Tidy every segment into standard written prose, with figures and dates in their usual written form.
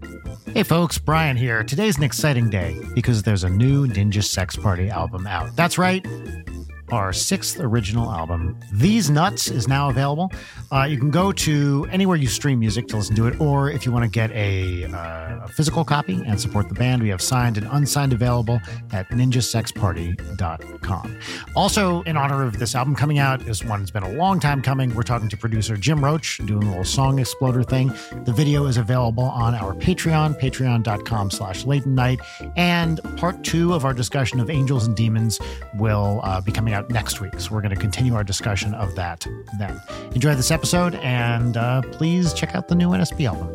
Hey folks, Brian here. Today's an exciting day because there's a new Ninja Sex Party album out. That's right. Our sixth original album, These Nuts, is now available. You can go to anywhere you stream music to listen to it, or if you want to get a physical copy and support the band, we have signed and unsigned available at ninjasexparty.com. Also, in honor of this album coming out, this one's been a long time coming. We're talking to producer Jim Roach, doing a little song exploder thing. The video is available on our Patreon, patreon.com/Late Night, and part 2 of our discussion of Angels and Demons will be coming out next week. So we're going to continue our discussion of that then. Enjoy this episode, and please check out the new NSP album.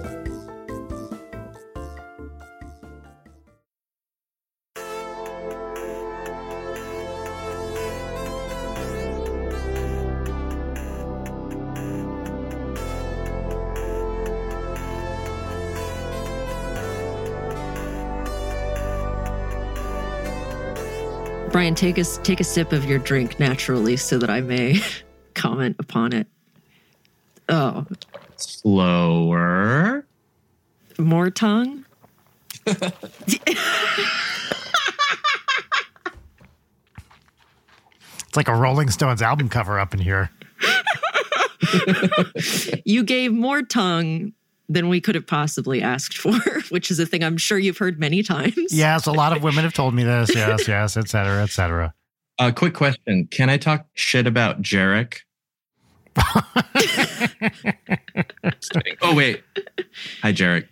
Brian, take a sip of your drink naturally so that I may comment upon it. Oh. Slower. More tongue? It's like a Rolling Stones album cover up in here. You gave more tongue than we could have possibly asked for, which is a thing I'm sure you've heard many times. Yes, a lot of women have told me this. Yes, et cetera, et cetera. Quick question. Can I talk shit about Jarek? Oh, wait. Hi, Jarek.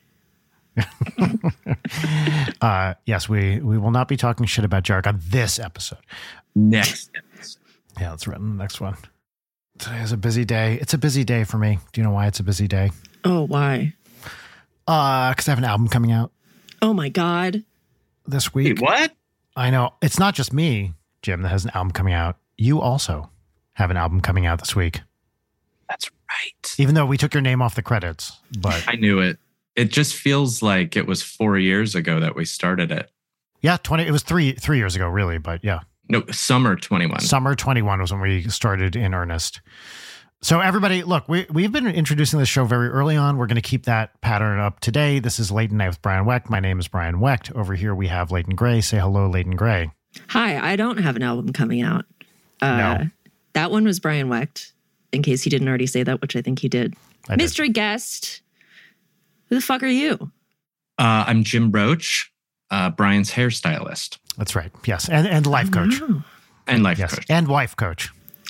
Yes, we will not be talking shit about Jarek on this episode. Next episode. Yeah, let's run the next one. Today is a busy day. It's a busy day for me. Do you know why it's a busy day? Oh, why? Because I have an album coming out. Oh, my God. This week. Wait, what? I know. It's not just me, Jim, that has an album coming out. You also have an album coming out this week. That's right. Even though we took your name off the credits. But I knew it. It just feels like it was 4 years ago that we started it. Yeah, it was three years ago, really. But yeah. No, summer 21. Summer 21 was when we started in earnest. So everybody, look, we've been introducing this show very early on. We're going to keep that pattern up today. This is Late Night with Brian Wecht. My name is Brian Wecht. Over here we have Leighton Gray. Say hello, Leighton Gray. Hi, I don't have an album coming out. No. That one was Brian Wecht, in case he didn't already say that, which I think he did. Mystery guest. Who the fuck are you? I'm Jim Roach, Brian's hairstylist. That's right. Yes. And life coach. Oh. And life yes. coach. And wife coach.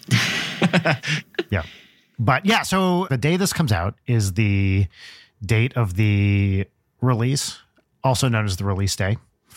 Yeah. But yeah, so the day this comes out is the date of the release, also known as the release day,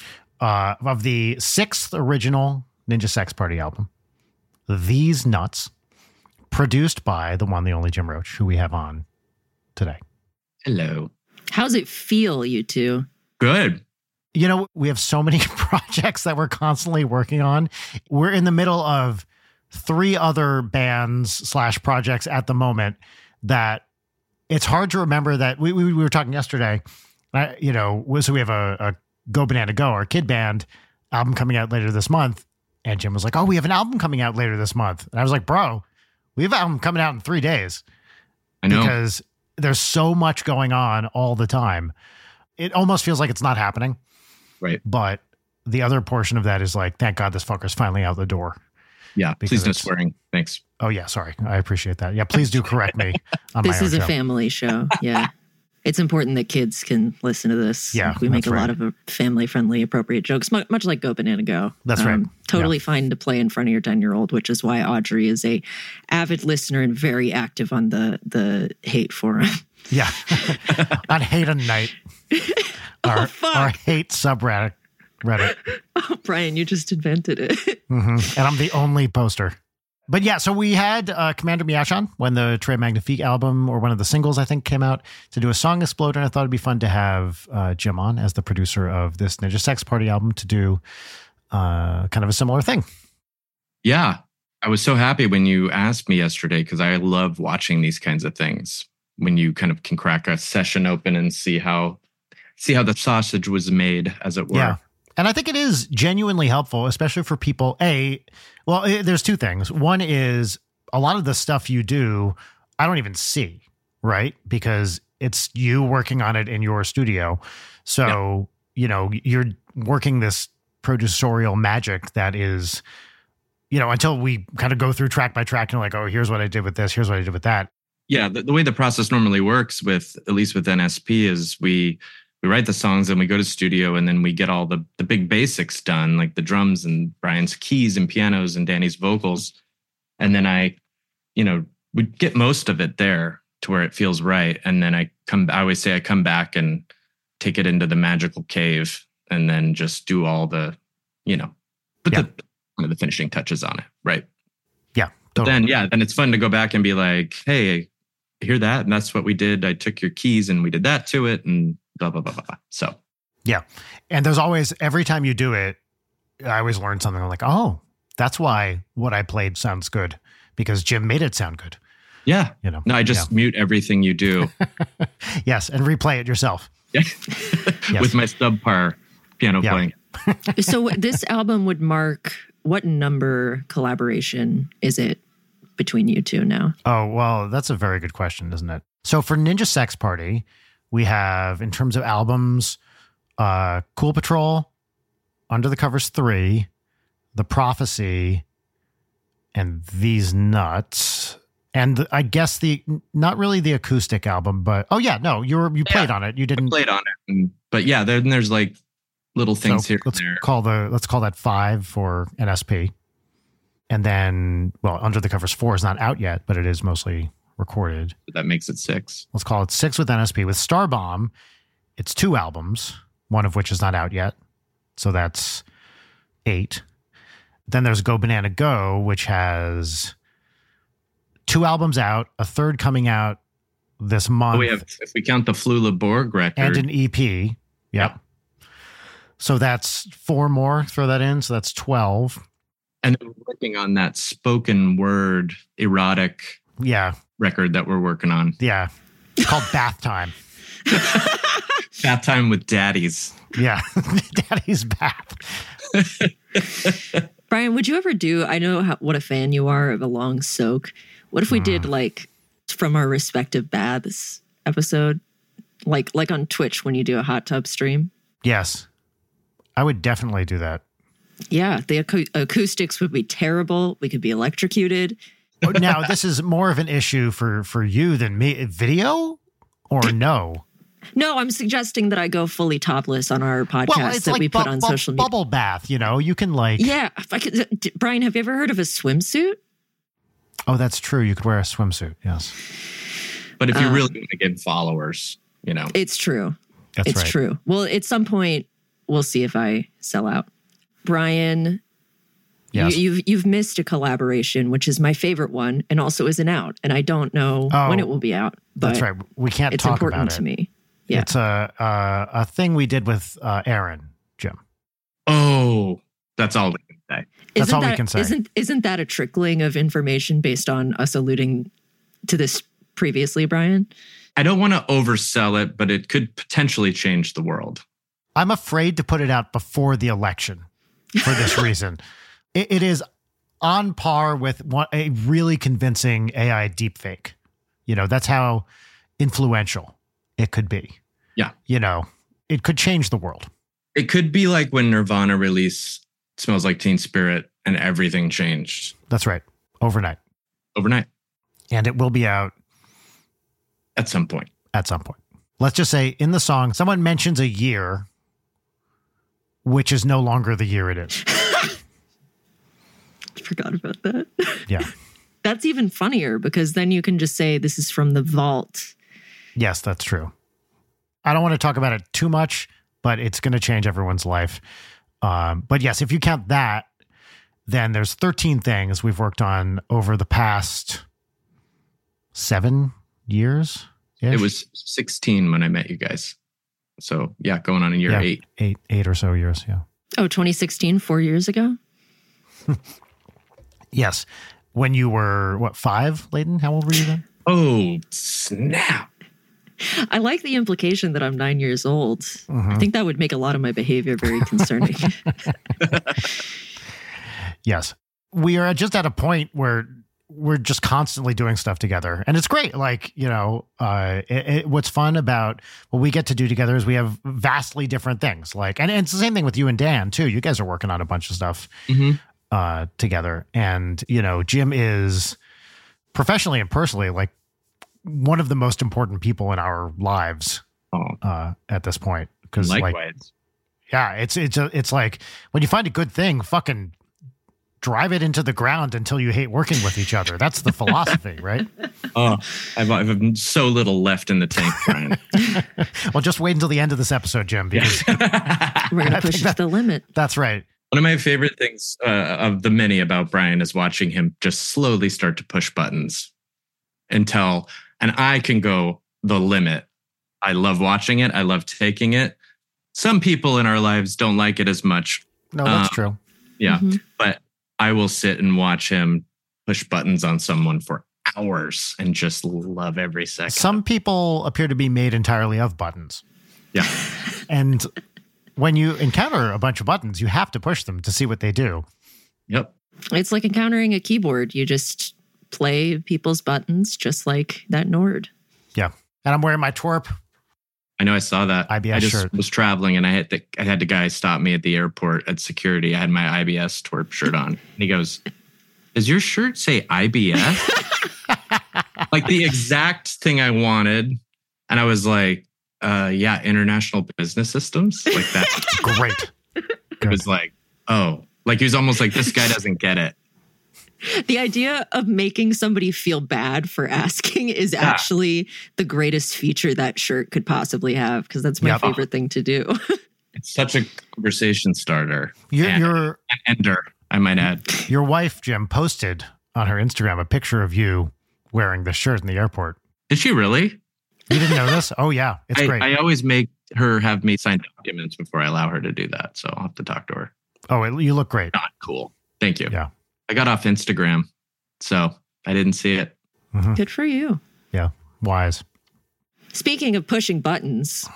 of the 6th original Ninja Sex Party album, These Nuts, produced by the one, the only Jim Roach, who we have on today. Hello. How's it feel, you two? Good. You know, we have so many projects that we're constantly working on. We're in the middle of 3 other bands / projects at the moment that it's hard to remember that we were talking yesterday, so we have a Go Banana Go, our kid band album coming out later this month. And Jim was like, oh, we have an album coming out later this month. And I was like, bro, we have an album coming out in 3 days. I know. Because there's so much going on all the time. It almost feels like it's not happening. Right. But the other portion of that is like, thank God this fucker's finally out the door. Yeah, please no swearing. Thanks. Oh, yeah, sorry. I appreciate that. Yeah, please do correct me on This my is own a show. family show. Yeah. It's important that kids can listen to this. Yeah, we make that's a right. lot of family-friendly, appropriate jokes, much like Go Banana Go. That's right. Totally fine to play in front of your 10-year-old, which is why Audrey is a avid listener and very active on the hate forum. Yeah. On Hate on Night. Our hate subreddit. Oh, Brian, you just invented it. Mm-hmm. And I'm the only poster. But yeah, so we had Commander Miyash on when the Très Magnifique album, or one of the singles, I think, came out to do a song exploder. And I thought it'd be fun to have Jim on as the producer of this Ninja Sex Party album to do kind of a similar thing. Yeah. I was so happy when you asked me yesterday because I love watching these kinds of things. When you kind of can crack a session open and see how the sausage was made, as it were. Yeah. And I think it is genuinely helpful, especially for people. There's 2 things. One is a lot of the stuff you do, I don't even see, right? Because It's you working on it in your studio. So, you're working this producerial magic that is, until we kind of go through track by track and like, oh, here's what I did with this, here's what I did with that. Yeah, the way the process normally works at least with NSP is we write the songs and we go to studio and then we get all the big basics done, like the drums and Brian's keys and pianos and Danny's vocals. And then we get most of it there to where it feels right. And then I always say I come back and take it into the magical cave and then just do all the, put the finishing touches on it. Right. Yeah. Totally. Then it's fun to go back and be like, hey, hear that? And that's what we did. I took your keys and we did that to it and blah, blah, blah, blah, blah. So. Yeah. And there's always, every time you do it, I always learn something. I'm like, oh, that's why what I played sounds good because Jim made it sound good. Yeah. No, I just mute everything you do. Yes. And replay it yourself. Yeah. Yes. With my subpar piano playing. So this album would mark what number collaboration is it between you two now? Oh, well, that's a very good question, isn't it? So for Ninja Sex Party, we have, in terms of albums, Cool Patrol, Under the Covers 3, The Prophecy, and These Nuts. And I guess not really the acoustic album, but you played on it. You didn't play on it, but then there's like little things here. Let's call that 5 for NSP, and then Under the Covers 4 is not out yet, but it is mostly recorded. That makes it 6. Let's call it 6 with NSP. With Starbomb, it's 2 albums, one of which is not out yet, so that's 8. Then there's Go Banana Go, which has 2 albums out, a third coming out this month. We have, if we count the Flula Borg record. And an EP. Yep. Yeah. So that's 4 more. Throw that in. So that's 12. And then we're working on that spoken word erotic record that we're working on. Yeah. It's called Bath Time. Bath Time with Daddies. Yeah. Daddy's Bath. Brian, would you ever do, I know what a fan you are of a long soak. What if we did like from our respective baths episode? Like on Twitch when you do a hot tub stream? Yes. I would definitely do that. Yeah. The acoustics would be terrible. We could be electrocuted. Now, this is more of an issue for you than me. Video or no? No, I'm suggesting that I go fully topless on our podcast that we put on social media. Bubble bath, you can like... Yeah. If I could, Brian, have you ever heard of a swimsuit? Oh, that's true. You could wear a swimsuit, yes. But if you really want to get followers, It's true. It's right. True. Well, at some point, we'll see if I sell out. Brian, yes. You've missed a collaboration, which is my favorite one, and also isn't out. And I don't know when it will be out. But that's right. We can't talk about it. It's important to me. Yeah. It's a thing we did with Aaron, Jim. Oh, that's all we can say. That's all we can say. Isn't that a trickling of information based on us alluding to this previously, Brian? I don't want to oversell it, but it could potentially change the world. I'm afraid to put it out before the election for this reason. It is on par with a really convincing AI deepfake. That's how influential it could be. Yeah. It could change the world. It could be like when Nirvana released Smells Like Teen Spirit and everything changed. That's right. Overnight. And it will be out. At some point. Let's just say in the song, someone mentions a year, which is no longer the year it is. I forgot about that. Yeah. That's even funnier because then you can just say this is from the vault. Yes, that's true. I don't want to talk about it too much, but it's going to change everyone's life. But yes, if you count that, then there's 13 things we've worked on over the past 7 years. It was 16 when I met you guys. So yeah, going on in year 8. Eight or so years, yeah. Oh, 2016, 4 years ago? Yes. When you were, 5, Layden? How old were you then? Oh, snap. I like the implication that I'm 9 years old. Mm-hmm. I think that would make a lot of my behavior very concerning. Yes. We are just at a point where we're just constantly doing stuff together, and it's great. Like, you know, what's fun about what we get to do together is we have vastly different things. Like, and it's the same thing with you and Dan too. You guys are working on a bunch of stuff together, and you know, Jim is professionally and personally like one of the most important people in our lives at this point. Because like, yeah, it's like when you find a good thing, fucking drive it into the ground until you hate working with each other. That's the philosophy, right? Oh, I've so little left in the tank, Brian. Well, just wait until the end of this episode, Jim, because we're going to push it to the limit. That's right. One of my favorite things of the many about Brian is watching him just slowly start to push buttons and I can go the limit. I love watching it. I love taking it. Some people in our lives don't like it as much. No, that's true. Yeah. Mm-hmm. But I will sit and watch him push buttons on someone for hours and just love every second. Some people appear to be made entirely of buttons. Yeah. And when you encounter a bunch of buttons, you have to push them to see what they do. Yep. It's like encountering a keyboard. You just play people's buttons just like that Nord. Yeah. And I'm wearing my Twerp. I know, I saw that. IBS I just shirt. Was traveling and I had the guy stop me at the airport at security. I had my IBS Twerp shirt on. And he goes, "Does your shirt say IBS?" Like the exact thing I wanted. And I was like, yeah, International Business Systems. Like that. Great. It was like, oh, like he was almost like, this guy doesn't get it. The idea of making somebody feel bad for asking is actually the greatest feature that shirt could possibly have, because that's my favorite thing to do. It's such a conversation starter. You're an ender, I might add. Your wife, Jim, posted on her Instagram a picture of you wearing this shirt in the airport. Did she really? You didn't know this? Oh, yeah. It's great. I always make her have me sign documents before I allow her to do that. So I'll have to talk to her. Oh, you look great. Not cool. Thank you. Yeah. I got off Instagram, so I didn't see it. Mm-hmm. Good for you. Yeah. Wise. Speaking of pushing buttons.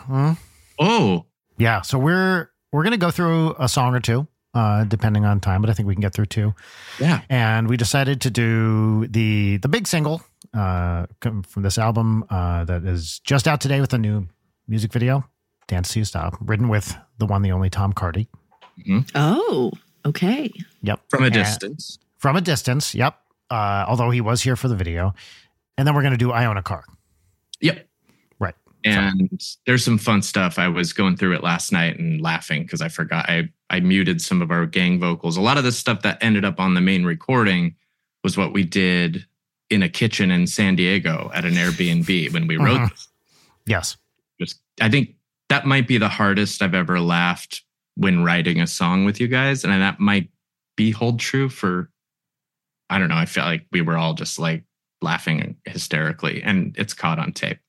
Oh. Yeah. So we're going to go through a song or two, depending on time, but I think we can get through two. Yeah. And we decided to do the big single from this album that is just out today with a new music video, Dance Till You Stop, written with the one, the only Tom Cardy. Mm-hmm. Oh, okay. Yep. From a distance. From a distance, yep. Although he was here for the video. And then we're going to do I Own a Car. Yep. Right. And there's some fun stuff. I was going through it last night and laughing because I forgot. I muted some of our gang vocals. A lot of the stuff that ended up on the main recording was what we did in a kitchen in San Diego at an Airbnb when we wrote this. Yes. I think that might be the hardest I've ever laughed when writing a song with you guys. And that might hold true for, I don't know. I feel like we were all just like laughing hysterically, and it's caught on tape.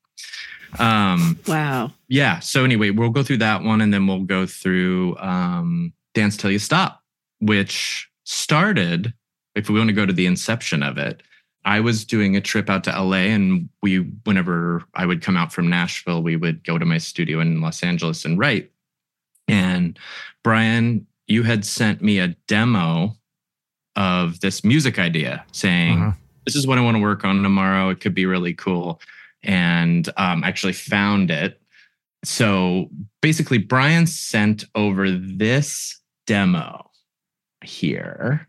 Wow. Yeah. So anyway, we'll go through that one, and then we'll go through Dance Till You Stop, which started, if we want to go to the inception of it, I was doing a trip out to LA, and whenever I would come out from Nashville, we would go to my studio in Los Angeles and write. And Brian, you had sent me a demo of this music idea saying, this is what I want to work on tomorrow. It could be really cool. And actually found it. So basically, Brian sent over this demo here.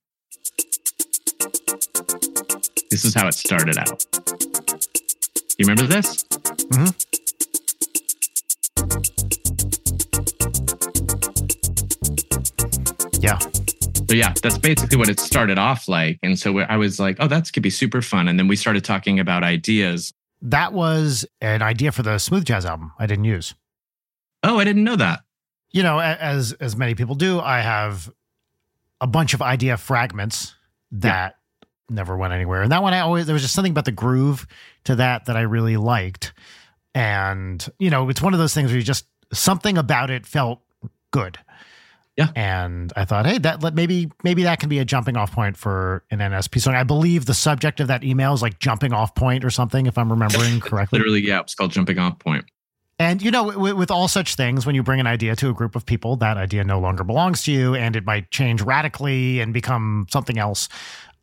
This is how it started out. You remember this? Mm-hmm. Yeah. So yeah, that's basically what it started off like. And so I was like, oh, that could be super fun. And then we started talking about ideas. That was an idea for the Smooth Jazz album I didn't use. Oh, I didn't know that. You know, as many people do, I have a bunch of idea fragments that never went anywhere. And that one, there was just something about the groove to that I really liked. And, you know, it's one of those things where something about it felt good. Yeah. And I thought, hey, maybe that can be a jumping off point for an NSP song. I believe the subject of that email is like jumping off point or something, if I'm remembering correctly. Literally, yeah, it's called Jumping Off Point. And, you know, with all such things, when you bring an idea to a group of people, that idea no longer belongs to you, and it might change radically and become something else.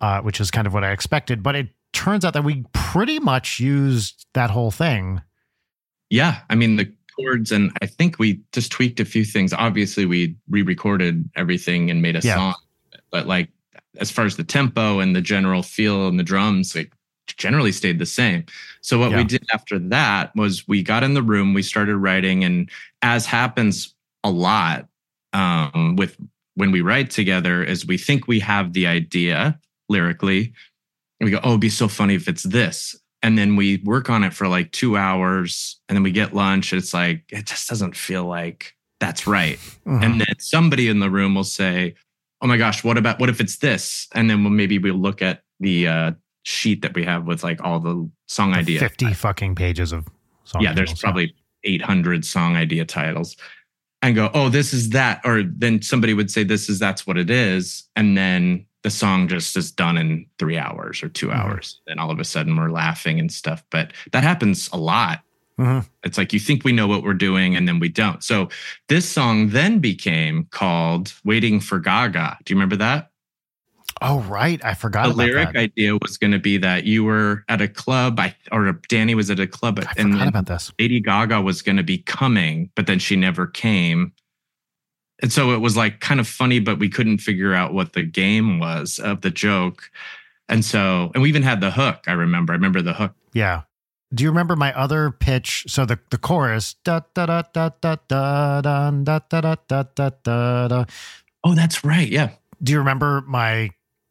which is kind of what I expected. But it turns out that we pretty much used that whole thing. Yeah. I mean, the chords, and I think we just tweaked a few things. Obviously, we re-recorded everything and made a song. But like, as far as the tempo and the general feel and the drums, like, generally stayed the same. So what we did after that was we got in the room, we started writing, and as happens a lot with when we write together, is we think we have the idea lyrically, and we go, oh, it'd be so funny if it's this. And then we work on it for like 2 hours, and then we get lunch. It's like, it just doesn't feel like that's right. Mm-hmm. And then somebody in the room will say, oh my gosh, what if it's this? And then we'll look at the sheet that we have with like all the song ideas. 50 fucking pages of song ideas. There's probably 800 song idea titles. And go, oh, this is that. Or then somebody would say, that's what it is. And then the song just is done in 3 hours or 2 hours. And all of a sudden we're laughing and stuff. But that happens a lot. Mm-hmm. It's like you think we know what we're doing and then we don't. So this song then became called Waiting for Gaga. Do you remember that? Oh, right. I forgot about that. The lyric idea was going to be that you were at a club, or Danny was at a club. I forgot about this. Lady Gaga was going to be coming, but then she never came. And so it was like kind of funny, but we couldn't figure out what the game was of the joke. And we even had the hook. I remember the hook. Yeah. Do you remember my other pitch? So the chorus, da da da da da da da da da da da da. Oh, that's right. Yeah. Do you remember my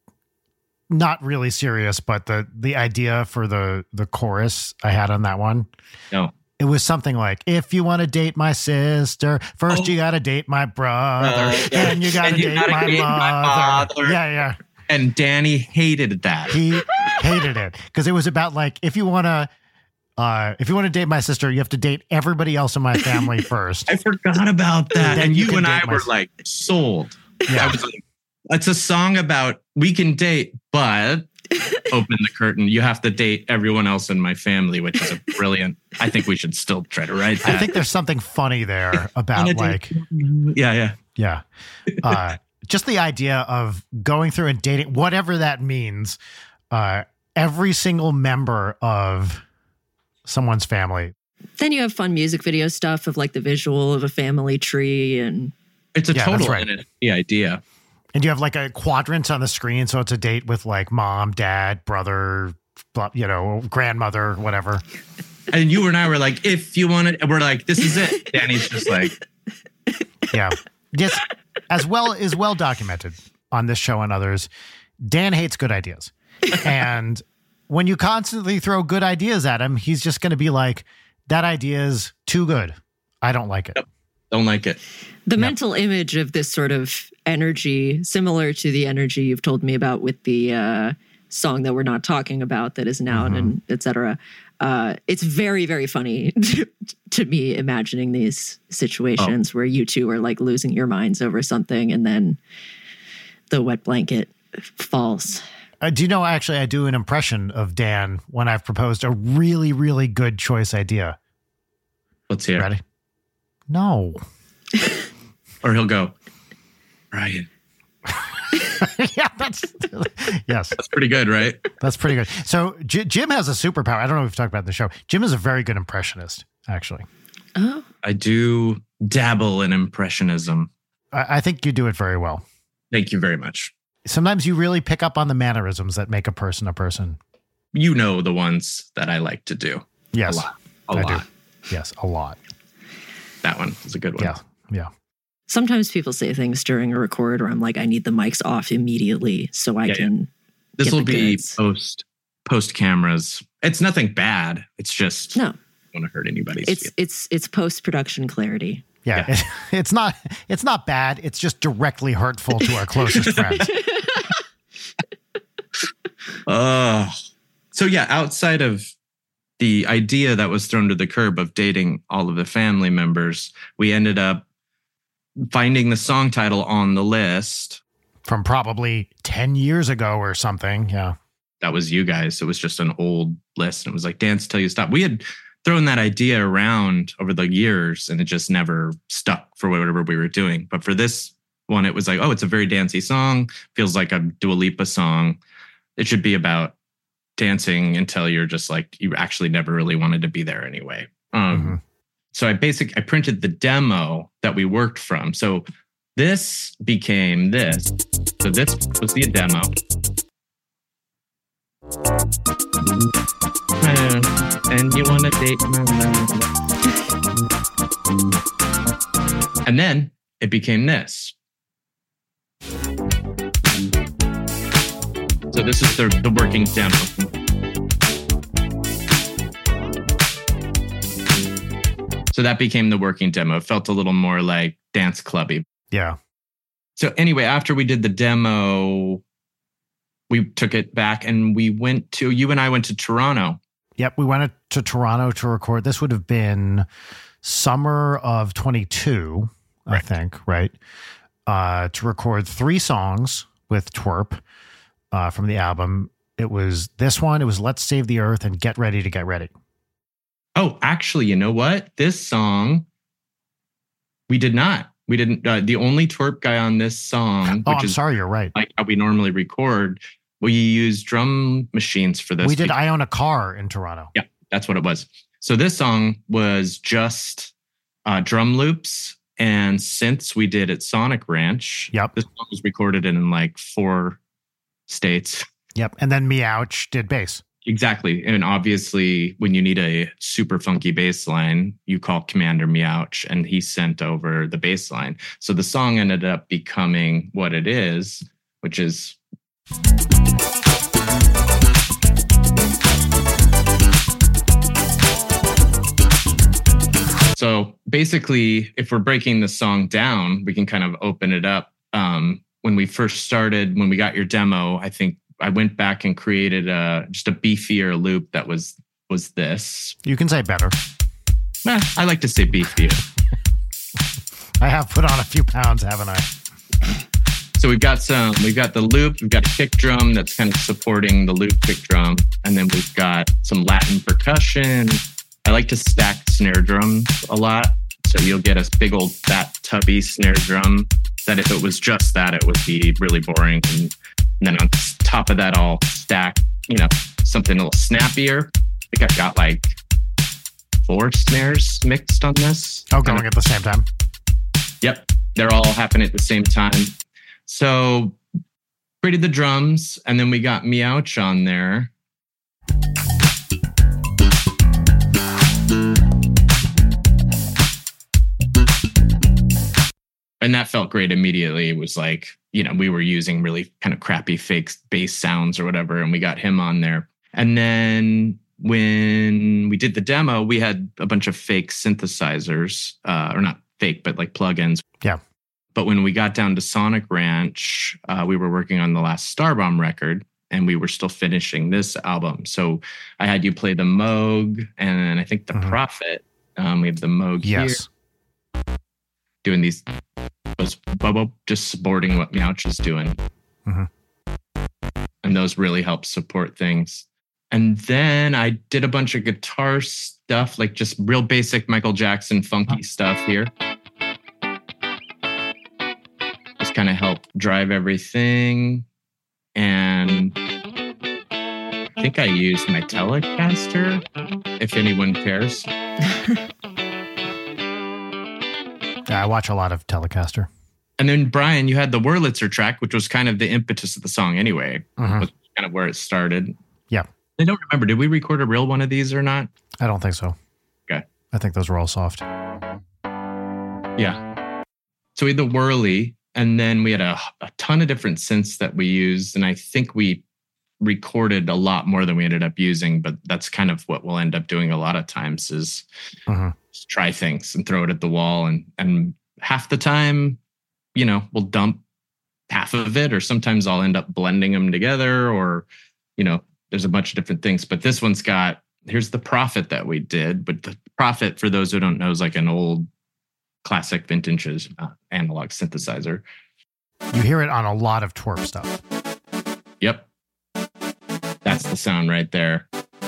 not really serious, but the idea for the chorus I had on that one? No. It was something like, if you want to date my sister, first you got to date my brother, and you got to date my mother. Yeah. And Danny hated that. He hated it because it was about like, if you want to date my sister, you have to date everybody else in my family first. I forgot about that. And you and I were like sold. Yeah. I was like, it's a song about we can date, but open the curtain. You have to date everyone else in my family, which is a brilliant. I think we should still try to write that. I think there's something funny there about like, yeah. Just the idea of going through and dating, whatever that means, every single member of someone's family. Then you have fun music video stuff of like the visual of a family tree, and it's a total NFT idea. And you have like a quadrant on the screen, so it's a date with like mom, dad, brother, grandmother, whatever. And you and I were like, if you want it, we're like, this is it. Danny's just like, yeah, yes, as well documented on this show and others. Dan hates good ideas, and when you constantly throw good ideas at him, he's just going to be like, that idea is too good. I don't like it. Yep. Don't like it. The mental image of this sort of energy, similar to the energy you've told me about with the song that we're not talking about that isn't out, and et cetera. It's very, very funny to me imagining these situations where you two are like losing your minds over something and then the wet blanket falls. Do you know, actually, I do an impression of Dan when I've proposed a really, really good choice idea. Let's hear it. Ready? No. Or he'll go, Ryan. Yeah, yes. That's pretty good, right? That's pretty good. So Jim has a superpower. I don't know if we've talked about it in the show. Jim is a very good impressionist, actually. Oh. I do dabble in impressionism. I think you do it very well. Thank you very much. Sometimes you really pick up on the mannerisms that make a person a person. You know the ones that I like to do. Yes. A lot. Do. Yes, a lot. That one is a good one. Yeah. Sometimes people say things during a record where I'm like, I need the mics off immediately so I can. This will be post cameras. It's nothing bad. It's just no. I don't want to hurt anybody's feelings. It's post production clarity. Yeah. It's not bad. It's just directly hurtful to our closest friends. So yeah, outside of the idea that was thrown to the curb of dating all of the family members, we ended up finding the song title on the list. From probably 10 years ago or something. Yeah. That was you guys. It was just an old list. And it was like, Dance Till You Stop. We had thrown that idea around over the years and it just never stuck for whatever we were doing. But for this one, it was like, oh, it's a very dancey song. Feels like a Dua Lipa song. It should be about dancing until you're just like, you actually never really wanted to be there anyway. So I printed the demo that we worked from. So this became this. So this was the demo. And you want to date me? And then it became this. So this is the working demo. So that became the working demo. It felt a little more like dance clubby. Yeah. So anyway, after we did the demo, we took it back and you and I went to Toronto. Yep. We went to Toronto to record. This would have been summer of 22, I think, right? To record 3 songs with Twerp from the album. It was this one. It was Let's Save the Earth and Get Ready to Get Ready. Oh, actually, you know what? This song, we didn't. The only Twerp guy on this song. Oh, I'm sorry. You're right. Like how we normally record. We use drum machines for this. We did I Own a Car in Toronto. Yeah, that's what it was. So this song was just drum loops and synths we did at Sonic Ranch. Yep. This song was recorded in like 4 states. Yep. And then Meouch did bass. Exactly. And obviously, when you need a super funky bass line, you call Commander Meouch and he sent over the bass line. So the song ended up becoming what it is, which is... So basically, if we're breaking the song down, we can kind of open it up. When we first started, when we got your demo, I think I went back and created just a beefier loop that was this. You can say better. I like to say beefier. I have put on a few pounds, haven't I? So we've got the loop, we've got a kick drum that's kind of supporting the loop kick drum, and then we've got some Latin percussion. I like to stack snare drums a lot, so you'll get a big old fat tubby snare drum that if it was just that, it would be really boring. And then on top of that, I'll stack, something a little snappier. I think I've got like 4 snares mixed on this. Oh, going at the same time? Yep. They're all happening at the same time. So created the drums, and then we got Meouch on there. And that felt great immediately. It was like, we were using really kind of crappy fake bass sounds or whatever, and we got him on there. And then when we did the demo, we had a bunch of fake synthesizers, or not fake, but like plugins. Yeah. But when we got down to Sonic Ranch, we were working on the last Starbomb record, and we were still finishing this album. So I had you play the Moog, and I think the Prophet. We have the Moog here. Doing these, just supporting what Meouch is doing. And those really help support things. And then I did a bunch of guitar stuff, like just real basic Michael Jackson funky stuff here. Just kind of help drive everything. And I think I used my Telecaster, if anyone cares. Yeah, I watch a lot of Telecaster. And then, Brian, you had the Wurlitzer track, which was kind of the impetus of the song anyway. Was kind of where it started. Yeah. I don't remember. Did we record a real one of these or not? I don't think so. Okay. I think those were all soft. Yeah. So we had the Whirly, and then we had a ton of different synths that we used. And I think we recorded a lot more than we ended up using, but that's kind of what we'll end up doing a lot of times is just try things and throw it at the wall. And half the time, we'll dump half of it, or sometimes I'll end up blending them together, or, there's a bunch of different things. But this one's here's the Prophet that we did. But the Prophet, for those who don't know, is like an old classic vintage analog synthesizer. You hear it on a lot of Twerp stuff. Yep. That's the sound right there.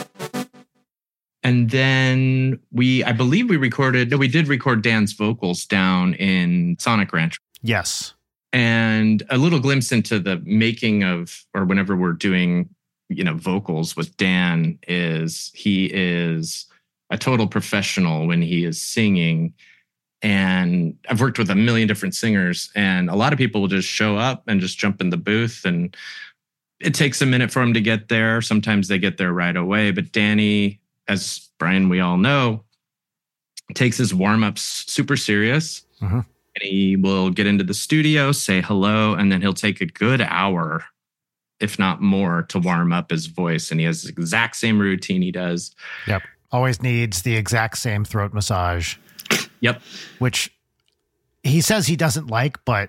And then we did record Dan's vocals down in Sonic Ranch. Yes. And a little glimpse into the making of, or whenever we're doing vocals with Dan is he is a total professional when he is singing. And I've worked with a million different singers, and a lot of people will just show up and just jump in the booth, and it takes a minute for them to get there. Sometimes they get there right away. But Danny, as Brian, we all know, takes his warm-ups super serious. Mm-hmm. And he will get into the studio, say hello, and then he'll take a good hour, if not more, to warm up his voice. And he has the exact same routine he does. Yep. Always needs the exact same throat massage. Yep. Which he says he doesn't like, but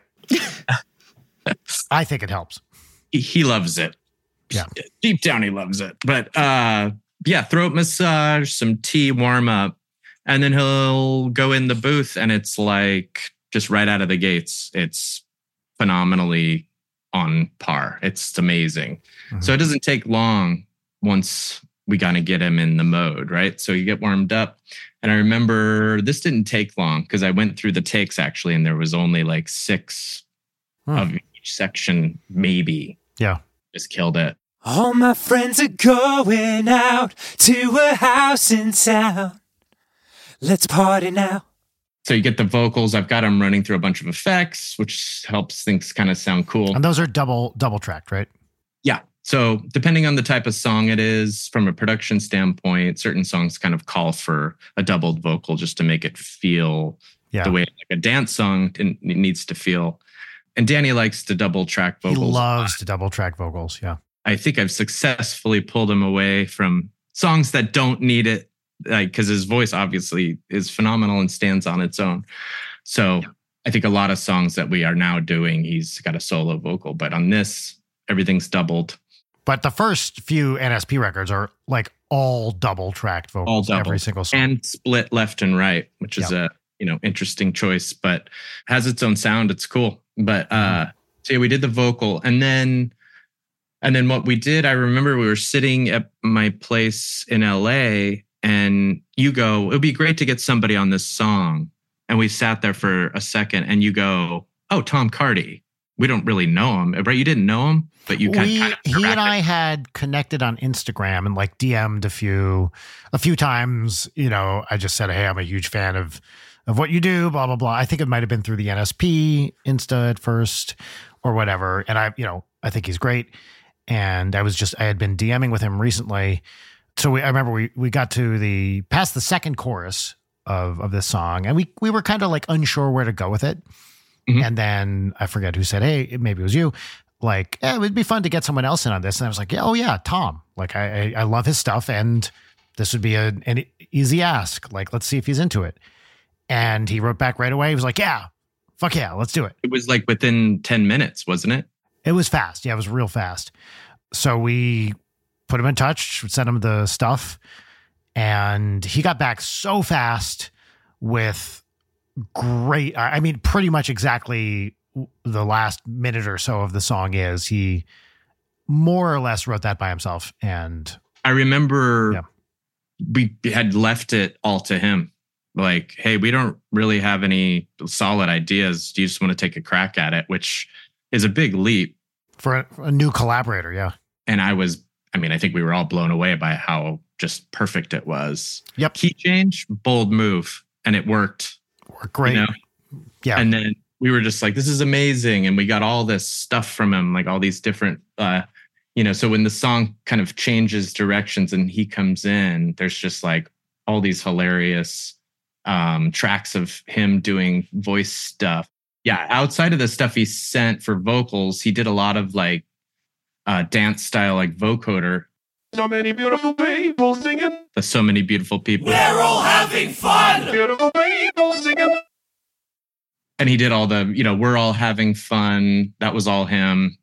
I think it helps. He loves it. Yeah. Deep down, he loves it. But throat massage, some tea, warm up. And then he'll go in the booth, and it's like just right out of the gates, it's phenomenally on par. It's amazing. Mm-hmm. So it doesn't take long once we got to get him in the mode, right? So you get warmed up. And I remember this didn't take long because I went through the takes actually, and there was only like 6 of each section, maybe. Yeah. Just killed it. All my friends are going out to a house in town. Let's party now. So you get the vocals. I've got them running through a bunch of effects, which helps things kind of sound cool. And those are double tracked, right? Yeah. So depending on the type of song it is, from a production standpoint, certain songs kind of call for a doubled vocal just to make it feel the way like a dance song it needs to feel. And Danny likes to double track vocals. He loves to double track vocals. Yeah. I think I've successfully pulled him away from songs that don't need it, like because his voice obviously is phenomenal and stands on its own. So I think a lot of songs that we are now doing, he's got a solo vocal, but on this, everything's doubled. But the first few NSP records are like all double tracked vocals, every single song. And split left and right, which is a interesting choice, but has its own sound. It's cool. But so yeah, we did the vocal, and then what we did, I remember we were sitting at my place in LA, and you go, it'd be great to get somebody on this song. And we sat there for a second, and you go, oh, Tom Cardy. We don't really know him, right? You didn't know him, but you kind of he and I had connected on Instagram and like DM'd a few times. I just said, hey, I'm a huge fan of what you do, blah, blah, blah. I think it might have been through the NSP Insta at first or whatever. And I think he's great. And I had been DMing with him recently. So I remember we got to past the second chorus of this song, and we were kind of like unsure where to go with it. Mm-hmm. And then I forget who said, hey, maybe it was you. Like, it would be fun to get someone else in on this. And I was like, yeah, Tom. Like, I love his stuff, and this would be an easy ask. Like, let's see if he's into it. And he wrote back right away. He was like, yeah, fuck yeah, let's do it. It was like within 10 minutes, wasn't it? It was fast. Yeah, it was real fast. So we put him in touch, sent him the stuff, and he got back so fast with great. I mean, pretty much exactly the last minute or so of the song is. He more or less wrote that by himself. And I remember we had left it all to him. Like, hey, we don't really have any solid ideas. Do you just want to take a crack at it? Which is a big leap. For a new collaborator, yeah. And I think we were all blown away by how just perfect it was. Yep. Key change, bold move, and it worked. Great. Yeah. And then we were just like, this is amazing. And we got all this stuff from him, like all these different, so when the song kind of changes directions and he comes in, there's just like all these hilarious tracks of him doing voice stuff. Yeah. Outside of the stuff he sent for vocals, he did a lot of like dance style, like vocoder. So many beautiful people singing. So many beautiful people. We're all having fun. Beautiful people singing. And he did all the, we're all having fun. That was all him.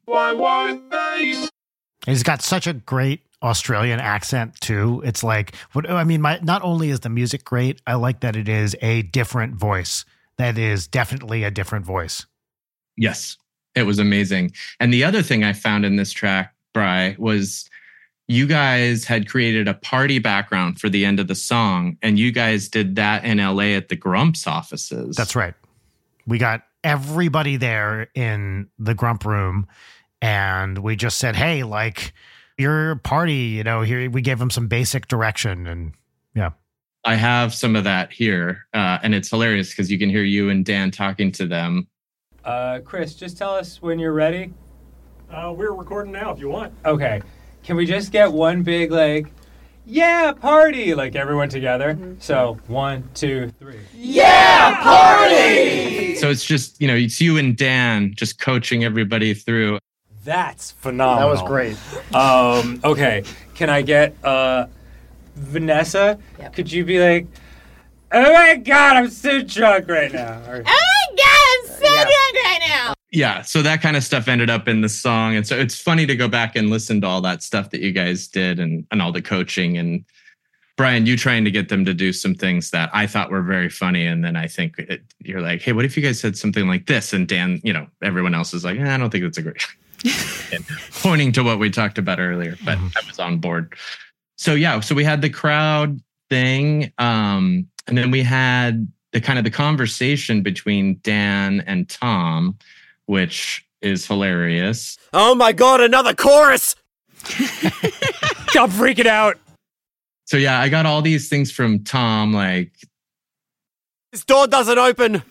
Why? He's got such a great Australian accent too. It's like, not only is the music great, I like that it is a different voice. That is definitely a different voice. Yes, it was amazing. And the other thing I found in this track, Bri, was you guys had created a party background for the end of the song, and you guys did that in LA at the Grumps offices. That's right. We got everybody there in the Grump room, and we just said, hey, like, your party, here we gave them some basic direction and yeah. I have some of that here. And it's hilarious because you can hear you and Dan talking to them. Chris, just tell us when you're ready. We're recording now if you want. Okay. Can we just get one big, yeah, party, everyone together? Mm-hmm. So 1, 2, 3. Yeah, party! So it's just, it's you and Dan just coaching everybody through. That's phenomenal. That was great. Okay. Can I get Vanessa? Yep. Could you be like, oh my God, I'm so drunk right now. Or, oh my God, I'm so drunk right now. Yeah, so that kind of stuff ended up in the song. And so it's funny to go back and listen to all that stuff that you guys did and all the coaching. And Brian, you trying to get them to do some things that I thought were very funny. And then I think you're like, hey, what if you guys said something like this? And Dan, everyone else is like, I don't think that's a great... and pointing to what we talked about earlier, but I was on board. So we had the crowd thing. And then we had the conversation between Dan and Tom, which is hilarious. Oh my God, another chorus! I'm freaking out. So I got all these things from Tom, this door doesn't open.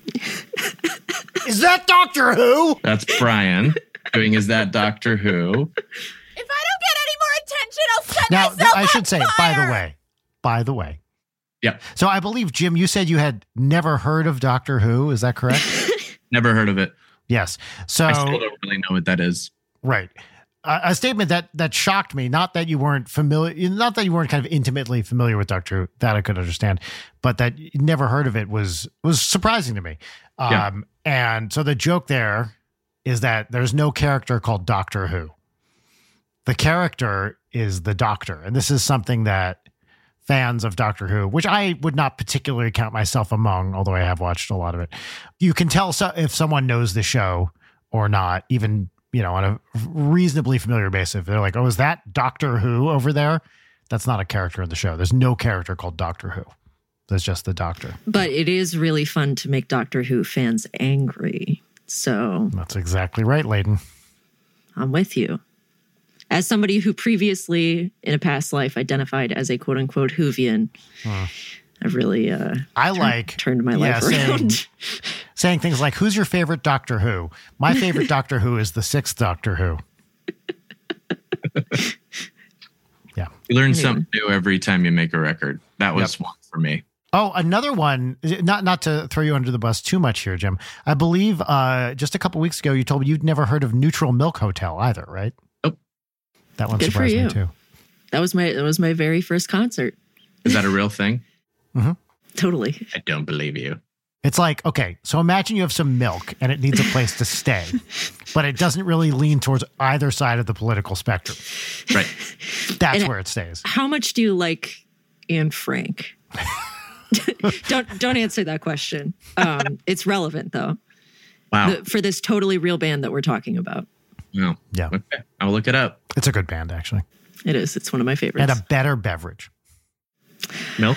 Is that Doctor Who? That's Brian doing Is That Doctor Who? If I don't get any more attention, I'll set Now, myself I should say, fire. by the way. Yeah. So I believe, Jim, you said you had never heard of Doctor Who. Is that correct? Never heard of it. Yes. So I still don't really know what that is. Right. A statement that shocked me, not that you weren't kind of intimately familiar with Doctor Who, that I could understand, but that you never heard of it was surprising to me. And so the joke there is that there's no character called Doctor Who. The character is the Doctor. And this is something that fans of Doctor Who, which I would not particularly count myself among, although I have watched a lot of it, you can tell if someone knows the show or not, even, on a reasonably familiar basis. They're like, oh, is that Doctor Who over there? That's not a character in the show. There's no character called Doctor Who. There's just the Doctor. But it is really fun to make Doctor Who fans angry. So that's exactly right, Layden. I'm with you. As somebody who previously, in a past life, identified as a quote-unquote Whovian, I've really turned my life around. Saying things like, who's your favorite Doctor Who? My favorite Doctor Who is the 6th Doctor Who. Yeah. You learn something new every time you make a record. That was one for me. Oh, another one, not to throw you under the bus too much here, Jim. I believe just a couple weeks ago, you told me you'd never heard of Neutral Milk Hotel either, right? Nope. That one surprised me too. That was my very first concert. Is that a real thing? Mm-hmm. Totally. I don't believe you. It's like, okay, so imagine you have some milk and it needs a place to stay, but it doesn't really lean towards either side of the political spectrum. Right. That's where it stays. How much do you like Anne Frank? Don't answer that question. It's relevant though. Wow. For this totally real band that we're talking about. Wow. Yeah. Okay. I'll look it up. It's a good band, actually. It is. It's one of my favorites. And a better beverage. Milk?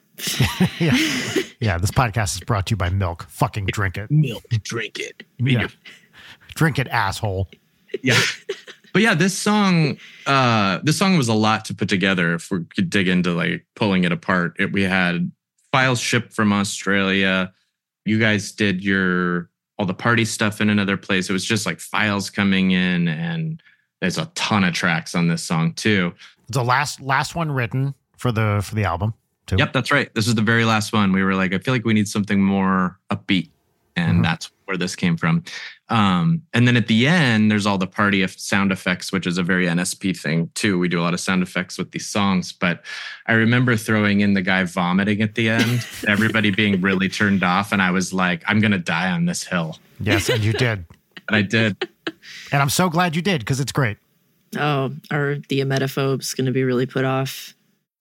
Yeah, this podcast is brought to you by Milk. Fucking drink it. Milk. Drink it. Yeah. Drink it, asshole. Yeah. But yeah, this song was a lot to put together. If we could dig into pulling it apart, we had files shipped from Australia. You guys did all the party stuff in another place. It was just files coming in, and there's a ton of tracks on this song too. It's the last one written for the album too. Yep, that's right. This is the very last one. We were like, I feel like we need something more upbeat, and that's where this came from. And then at the end, there's all the party sound effects, which is a very NSP thing too. We do a lot of sound effects with these songs, but I remember throwing in the guy vomiting at the end, everybody being really turned off. And I was like, I'm going to die on this hill. Yes. And you did. And I did. And I'm so glad you did, because it's great. Oh, are the emetophobes going to be really put off?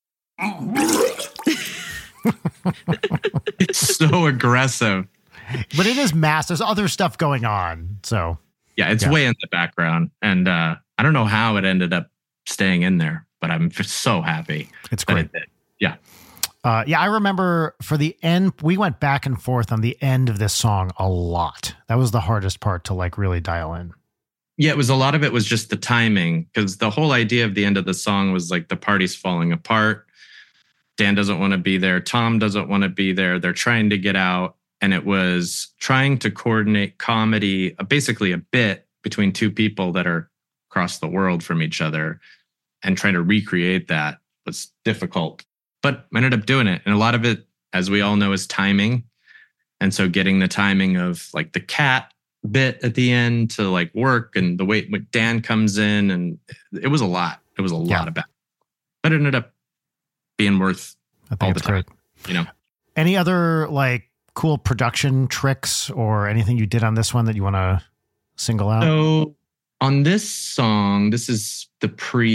It's so aggressive. But it is mass. There's other stuff going on. So yeah, it's way in the background. And I don't know how it ended up staying in there, but I'm just so happy. It's great. Yeah. I remember for the end, we went back and forth on the end of this song a lot. That was the hardest part to really dial in. Yeah, a lot of it was just the timing, because the whole idea of the end of the song was like the party's falling apart. Dan doesn't want to be there. Tom doesn't want to be there. They're trying to get out. And it was trying to coordinate comedy, basically a bit between two people that are across the world from each other, and trying to recreate that was difficult. But I ended up doing it. And a lot of it, as we all know, is timing. And so getting the timing of like the cat bit at the end to like work, and the way Dan comes in, and it was a lot. It was a lot of back. But it ended up being worth all the time. Great. You know. Any other like cool production tricks or anything you did on this one that you want to single out? So on this song, this is the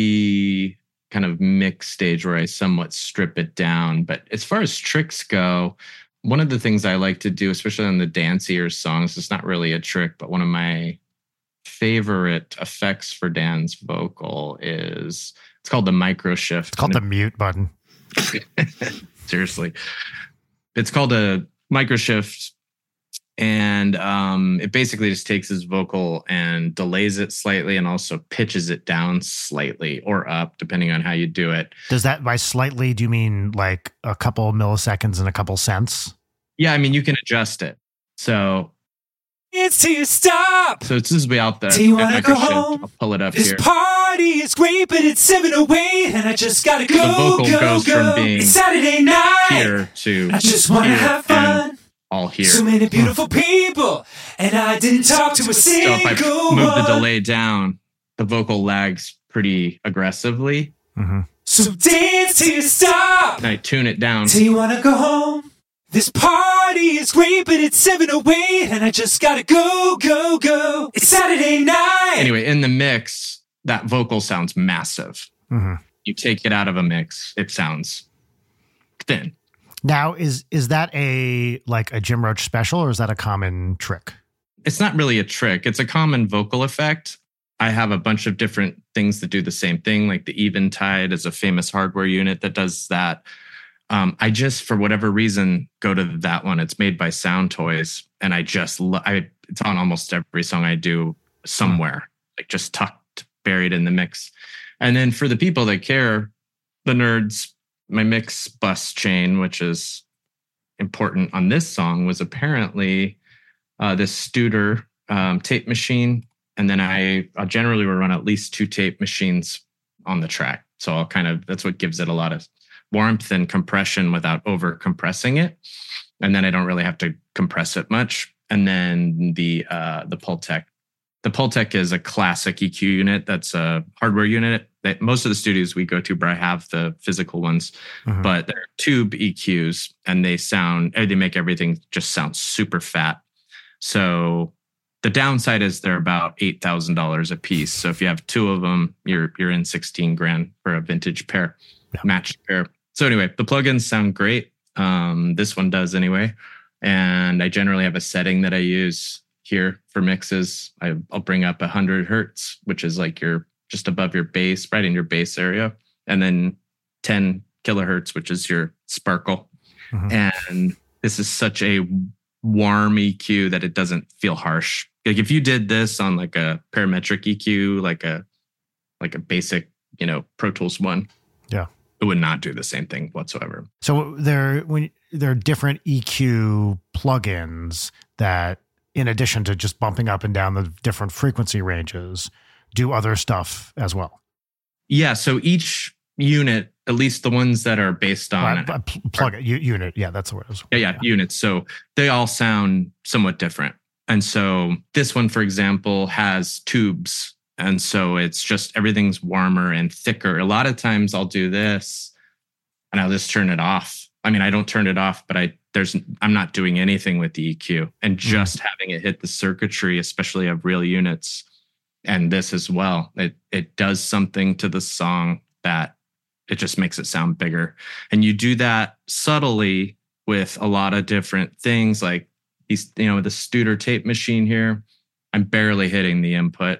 pre kind of mix stage where I somewhat strip it down. But as far as tricks go, one of the things I like to do, especially on the dancier songs, it's not really a trick, but one of my favorite effects for Dan's vocal is, it's called the micro shift. It's called the mute button. Seriously. It's called a micro shift. And it basically just takes his vocal and delays it slightly, and also pitches it down slightly or up, depending on how you do it. Does that, by slightly, do you mean like a couple milliseconds and a couple cents? Yeah, I mean, you can adjust it. So it's to stop. So it's just out there. Do you want to go home? I'll pull it up this here. This party is great, but it's 7:08, and I just gotta go. The vocal goes from being it's Saturday night here to I just want to have fun. All here. So many beautiful people, and I didn't talk to a single one. So if I move the delay down, the vocal lags pretty aggressively. Mm-hmm. So dance till you stop. And I tune it down. Do you want to go home? This party is great, but it's 7:08, and I just gotta go, go, go. It's Saturday night. Anyway, in the mix, that vocal sounds massive. Mm-hmm. You take it out of a mix, it sounds thin. Now, is that a Jim Roach special, or is that a common trick? It's not really a trick. It's a common vocal effect. I have a bunch of different things that do the same thing, like the Eventide is a famous hardware unit that does that. I just, for whatever reason, go to that one. It's made by Sound Toys, and it's on almost every song I do somewhere, like just tucked, buried in the mix. And then for the people that care, the nerds, my mix bus chain, which is important on this song, was apparently this Studer tape machine. And then I generally will run at least 2 tape machines on the track. So that's what gives it a lot of warmth and compression without over compressing it. And then I don't really have to compress it much. And then the Pultec. The Pultec is a classic EQ unit. That's a hardware unit that most of the studios we go to, but I have the physical ones. Mm-hmm. But they're tube EQs, and they make everything just sound super fat. So the downside is they're about $8,000 a piece. So if you have 2 of them, you're in $16,000 for a vintage pair, matched pair. So anyway, the plugins sound great. This one does anyway. And I generally have a setting that I use here for mixes. I'll bring up 100 hertz, which is like you're just above your bass, right in your bass area. And then 10 kilohertz, which is your sparkle. Mm-hmm. And this is such a warm EQ that it doesn't feel harsh. Like if you did this on like a parametric EQ, like a basic, Pro Tools one, it would not do the same thing whatsoever. So there are different EQ plugins that, in addition to just bumping up and down the different frequency ranges, do other stuff as well. Yeah. So each unit, at least the ones that are based on unit. Yeah, that's the word. Yeah, units. So they all sound somewhat different. And so this one, for example, has tubes. And so it's just everything's warmer and thicker. A lot of times I'll do this and I'll just turn it off. I mean, I don't turn it off, but I'm not doing anything with the EQ, and just having it hit the circuitry, especially of real units, and this as well. It does something to the song that it just makes it sound bigger. And you do that subtly with a lot of different things, like the Studer tape machine here. I'm barely hitting the input.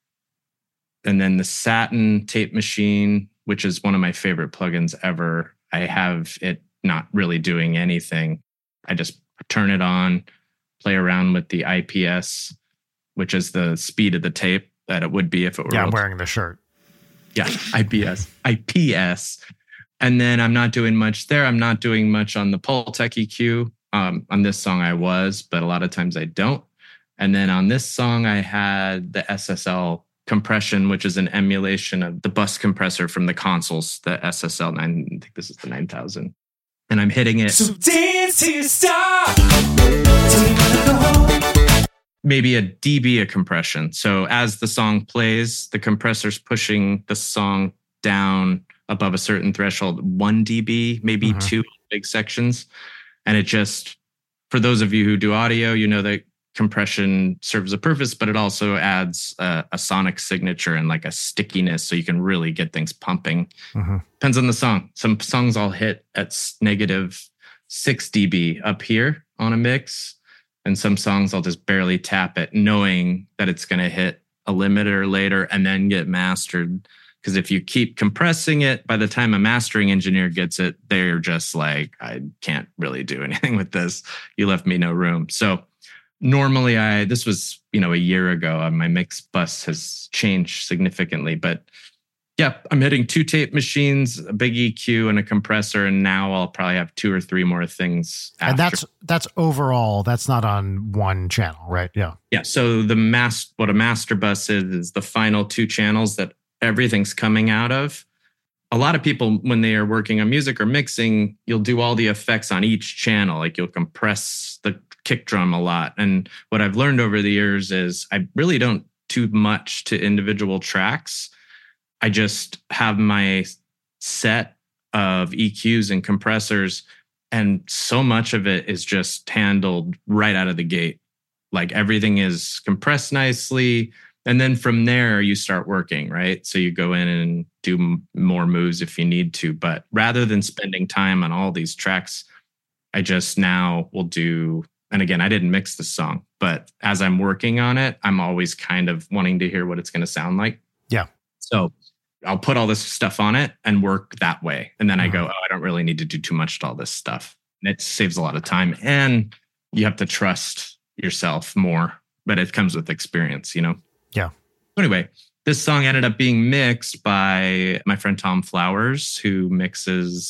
And then the Satin tape machine, which is one of my favorite plugins ever, I have it not really doing anything. I just turn it on, play around with the IPS, which is the speed of the tape. that it would be if it were. Yeah, I'm wearing the shirt. Yeah, IPS. And then I'm not doing much there. I'm not doing much on the Pultec EQ. On this song I was, but a lot of times I don't. And then on this song I had the SSL compression, which is an emulation of the bus compressor from the consoles, the SSL 9. I think this is the 9000. And I'm hitting it. So dance till you stop. Till you wanna go home. Maybe a dB of compression. So as the song plays, the compressor's pushing the song down above a certain threshold, 1 dB, maybe 2 big sections. And it just, for those of you who do audio, you know that compression serves a purpose, but it also adds a sonic signature and like a stickiness so you can really get things pumping. Depends on the song. Some songs I'll hit at negative 6 dB up here on a mix, and some songs I'll just barely tap it, knowing that it's going to hit a limiter later and then get mastered. Because if you keep compressing it, by the time a mastering engineer gets it, they're just like, I can't really do anything with this. You left me no room. So normally this was, a year ago, my mix bus has changed significantly, but yeah, I'm hitting 2 tape machines, a big EQ and a compressor. And now I'll probably have 2 or 3 more things after. And that's overall, that's not on one channel, right? Yeah. Yeah. So what a master bus is the final 2 channels that everything's coming out of. A lot of people, when they are working on music or mixing, you'll do all the effects on each channel. Like you'll compress the kick drum a lot. And what I've learned over the years is I really don't do much to individual tracks. I just have my set of EQs and compressors, and so much of it is just handled right out of the gate. Like everything is compressed nicely. And then from there, you start working, right? So you go in and do more moves if you need to. But rather than spending time on all these tracks, I just now will do, and again, I didn't mix the song, but as I'm working on it, I'm always kind of wanting to hear what it's going to sound like. Yeah. So I'll put all this stuff on it and work that way. And then I go, I don't really need to do too much to all this stuff. And it saves a lot of time. And you have to trust yourself more, but it comes with experience, Yeah. Anyway, this song ended up being mixed by my friend Tom Flowers, who mixed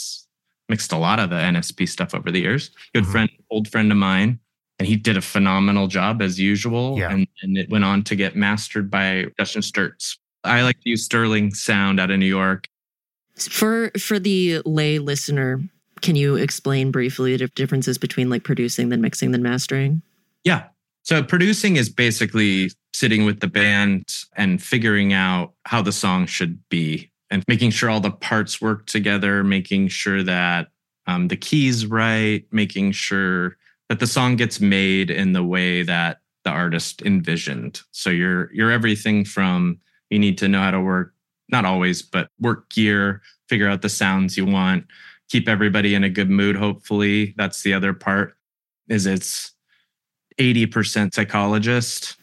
a lot of the NSP stuff over the years. Good friend, old friend of mine. And he did a phenomenal job as usual. Yeah. And it went on to get mastered by Justin Sturtz. I like to use Sterling Sound out of New York. For the lay listener, can you explain briefly the differences between like producing, then mixing, then mastering? Yeah. So producing is basically sitting with the band and figuring out how the song should be and making sure all the parts work together, making sure that the key's right, making sure that the song gets made in the way that the artist envisioned. So you're everything from, you need to know how to work, not always, but work gear, figure out the sounds you want, keep everybody in a good mood, hopefully. That's the other part, is it's 80% psychologist,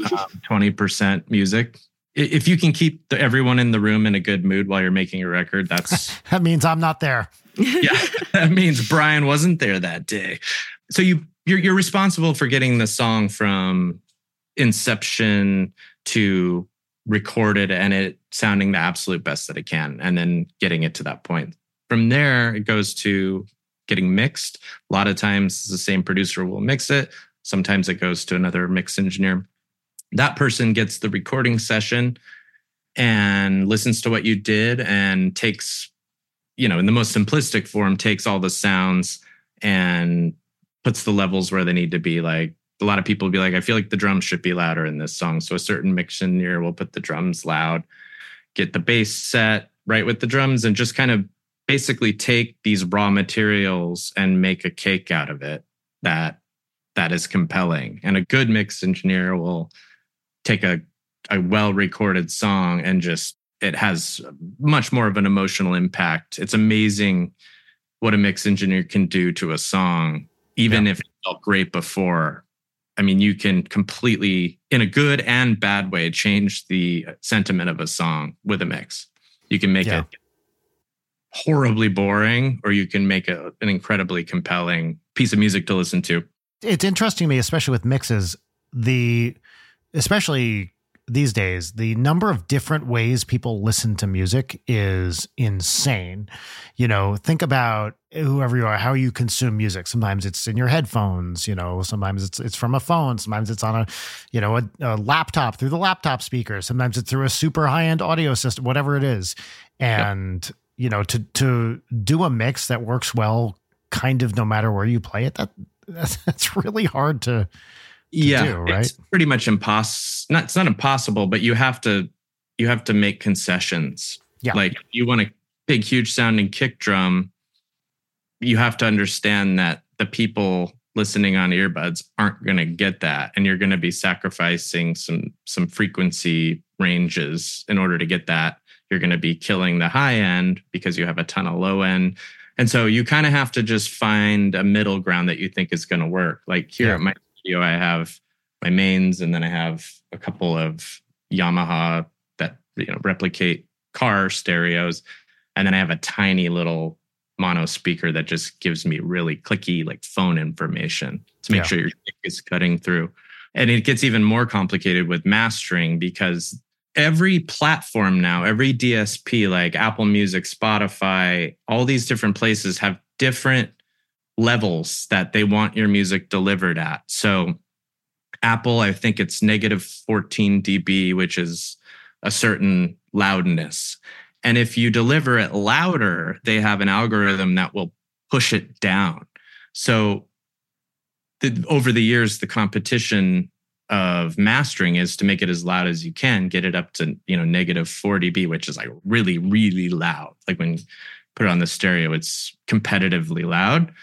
20% music. If you can keep everyone in the room in a good mood while you're making a record, that means I'm not there. Yeah, that means Brian wasn't there that day. So you're responsible for getting the song from inception to recorded and it sounding the absolute best that it can, and then getting it to that point. From there, it goes to getting mixed. A lot of times the same producer will mix it. Sometimes it goes to another mix engineer. That person gets the recording session and listens to what you did and takes, in the most simplistic form, takes all the sounds and puts the levels where they need to be. Like a lot of people will be like, I feel like the drums should be louder in this song. So a certain mix engineer will put the drums loud, get the bass set right with the drums, and just kind of basically take these raw materials and make a cake out of it that is compelling. And a good mix engineer will take a well-recorded song and it has much more of an emotional impact. It's amazing what a mix engineer can do to a song, even if it felt great before. I mean, you can completely, in a good and bad way, change the sentiment of a song with a mix. You can make it horribly boring, or you can make an incredibly compelling piece of music to listen to. It's interesting to me, especially with mixes, especially these days, the number of different ways people listen to music is insane. You know, think about whoever you are, how you consume music. Sometimes it's in your headphones, you know, sometimes it's from a phone, sometimes it's on a laptop through the laptop speaker, sometimes it's through a super high-end audio system, whatever it is. And, you know, to do a mix that works well, kind of no matter where you play it, that's really hard to do, right? It's pretty much impossible. It's not impossible, but you have to make concessions. Yeah. Like you want a big, huge sounding kick drum, you have to understand that the people listening on earbuds aren't going to get that, and you're going to be sacrificing some frequency ranges in order to get that. You're going to be killing the high end because you have a ton of low end. And so you kind of have to just find a middle ground that you think is going to work. Like here at my studio, I have my mains, and then I have a couple of Yamaha that, you know, replicate car stereos. And then I have a tiny little mono speaker that just gives me really clicky, like phone information to make sure your kick is cutting through. And it gets even more complicated with mastering, because every platform now, every DSP like Apple Music, Spotify, all these different places have different levels that they want your music delivered at. So Apple, I think it's negative 14 dB, which is a certain loudness. And if you deliver it louder, they have an algorithm that will push it down. So over the years, the competition of mastering is to make it as loud as you can, get it up to, you know, negative 4 dB, which is like really, really loud. Like when you put it on the stereo, it's competitively loud.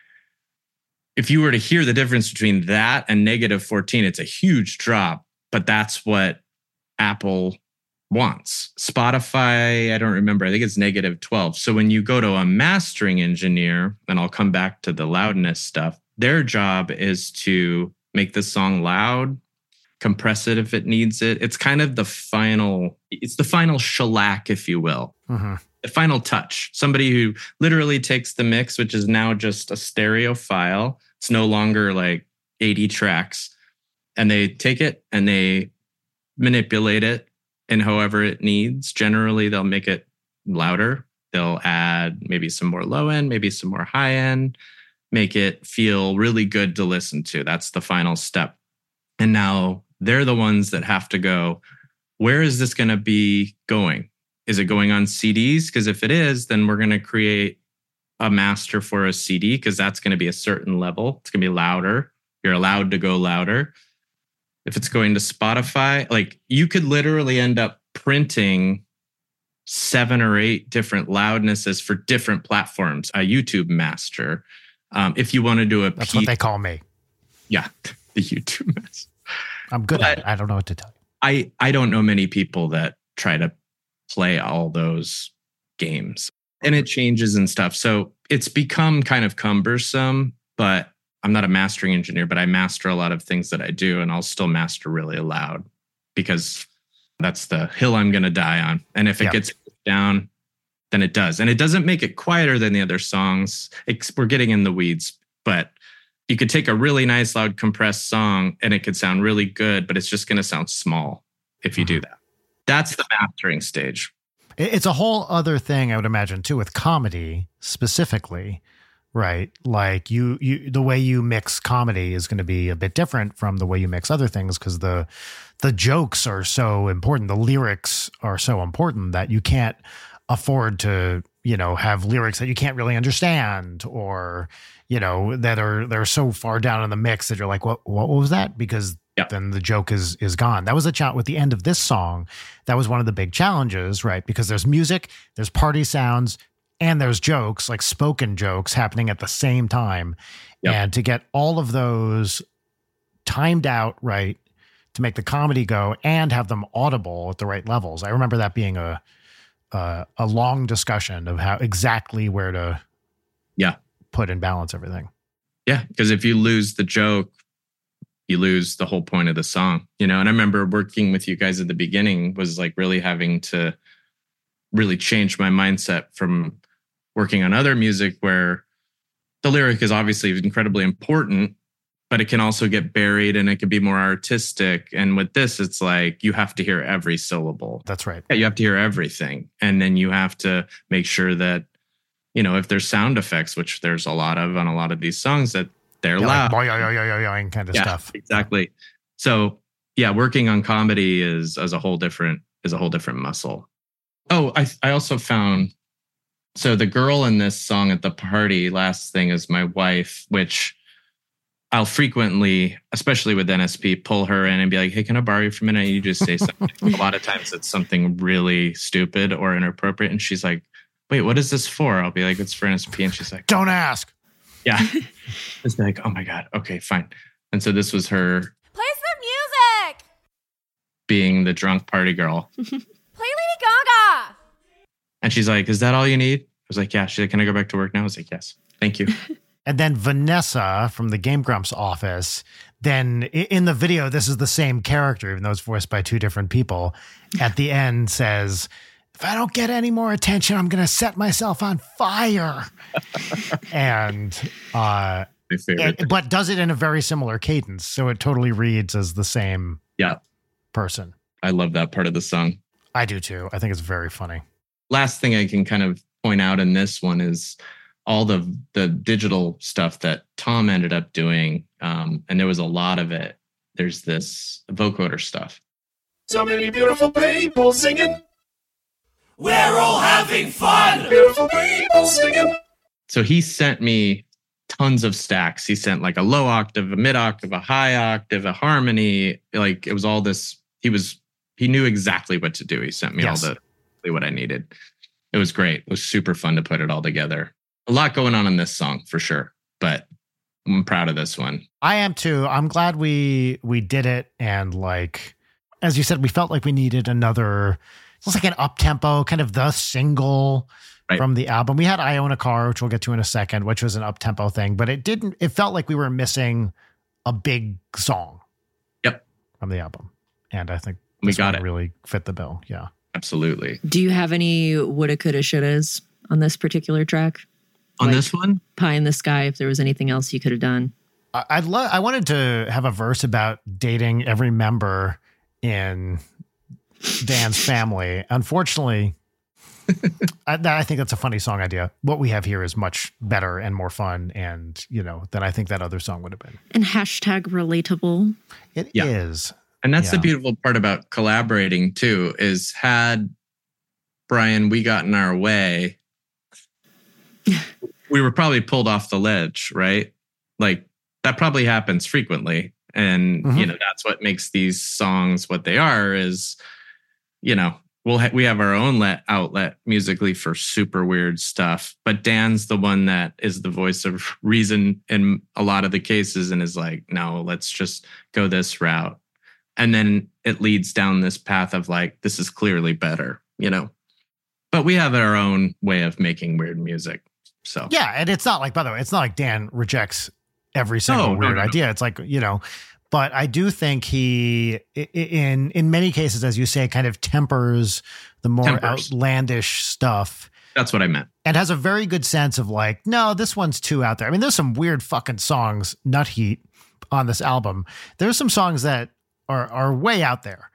If you were to hear the difference between that and negative 14, it's a huge drop, but that's what Apple wants. Spotify, I don't remember, I think it's negative 12. So when you go to a mastering engineer, and I'll come back to the loudness stuff, their job is to make the song loud, compress it if it needs it. It's kind of the final shellac, if you will. Mm-hmm. The final touch. Somebody who literally takes the mix, which is now just a stereo file. It's no longer like 80 tracks. And they take it and they manipulate it in however it needs. Generally, they'll make it louder. They'll add maybe some more low end, maybe some more high end, make it feel really good to listen to. That's the final step. And now they're the ones that have to go, where is this going to be going? Is it going on CDs? Because if it is, then we're going to create a master for a CD, because that's going to be a certain level. It's going to be louder. You're allowed to go louder. If it's going to Spotify, like you could literally end up printing 7 or 8 different loudnesses for different platforms, a YouTube master. If you want to do that's what they call me. Yeah, the YouTube master. I'm good at it. I don't know what to tell you. I don't know many people that try to play all those games, and it changes and stuff. So it's become kind of cumbersome, but I'm not a mastering engineer, but I master a lot of things that I do, and I'll still master really loud because that's the hill I'm going to die on. And if it gets down, then it does. And it doesn't make it quieter than the other songs. We're getting in the weeds, but you could take a really nice, loud, compressed song and it could sound really good, but it's just going to sound small if you do that. That's the mastering stage. It's a whole other thing, I would imagine, too, with comedy specifically, right? Like the way you mix comedy is going to be a bit different from the way you mix other things, because the jokes are so important. The lyrics are so important that you can't afford to, you know, have lyrics that you can't really understand, or, you know, they're so far down in the mix that you're like, what was that? Because then the joke is gone. That was a challenge with the end of this song. That was one of the big challenges, right? Because there's music, there's party sounds, and there's jokes, like spoken jokes happening at the same time. Yep. And to get all of those timed out right to make the comedy go and have them audible at the right levels. I remember that being a long discussion of how exactly where to put and balance everything. Yeah, because if you lose the joke, you lose the whole point of the song, you know? And I remember working with you guys at the beginning was like really having to really change my mindset from working on other music where the lyric is obviously incredibly important, but it can also get buried and it can be more artistic. And with this, it's like you have to hear every syllable. That's right. Yeah, you have to hear everything. And then you have to make sure that, you know, if there's sound effects, which there's a lot of on a lot of these songs, that they're loud. Like, kind of stuff. Exactly. So yeah, working on comedy is a whole different muscle. Oh, I also found, so the girl in this song at the party, Last Thing, is my wife, which I'll frequently, especially with NSP, pull her in and be like, hey, can I borrow you for a minute? You just say something. A lot of times it's something really stupid or inappropriate. And she's like, wait, what is this for? I'll be like, it's for NSP. And she's like, don't ask. Yeah. It's like, oh my God. Okay, fine. And so this was her. Play some music. Being the drunk party girl. Play Lady Gaga. And she's like, is that all you need? I was like, yeah. She's like, can I go back to work now? I was like, yes. Thank you. And then Vanessa from the Game Grumps office, then in the video, this is the same character, even though it's voiced by two different people, at the end says, if I don't get any more attention, I'm going to set myself on fire. And, my favorite. But does it in a very similar cadence. So it totally reads as the same person. I love that part of the song. I do too. I think it's very funny. Last thing I can kind of point out in this one is all the digital stuff that Tom ended up doing. And there was a lot of it. There's this vocoder stuff. So many beautiful people singing. We're all having fun. Beautiful people singing. So he sent me tons of stacks. He sent like a low octave, a mid octave, a high octave, a harmony. Like it was all this. He knew exactly what to do. He sent me all what I needed. It was great. It was super fun to put it all together. A lot going on in this song for sure, but I'm proud of this one. I am too. I'm glad we did it. And like, as you said, we felt like we needed another, it's like an up-tempo, kind of the single from the album. We had I Own a Car, which we'll get to in a second, which was an up-tempo thing, but it felt like we were missing a big song from the album. And I think we got it. Really fit the bill. Yeah, absolutely. Do you have any woulda, coulda, shouldas on this particular track? On this one? Pie in the Sky, if there was anything else you could have done. I wanted to have a verse about dating every member in Dan's family. Unfortunately, I think that's a funny song idea. What we have here is much better and more fun, and than I think that other song would have been. And hashtag relatable. It is. And that's the beautiful part about collaborating too, is had Brian, we got in our way, we were probably pulled off the ledge, right? Like that probably happens frequently. And, that's what makes these songs what they are is, we have our own outlet musically for super weird stuff. But Dan's the one that is the voice of reason in a lot of the cases and is like, no, let's just go this route. And then it leads down this path of like, this is clearly better, But we have our own way of making weird music. So yeah, and it's not like, by the way, it's not like Dan rejects every single weird idea. It's like, but I do think he, in many cases, as you say, kind of tempers the more outlandish stuff. That's what I meant. And has a very good sense of like, no, this one's too out there. I mean, there's some weird fucking songs, Nut Heat, on this album. There's some songs that are way out there.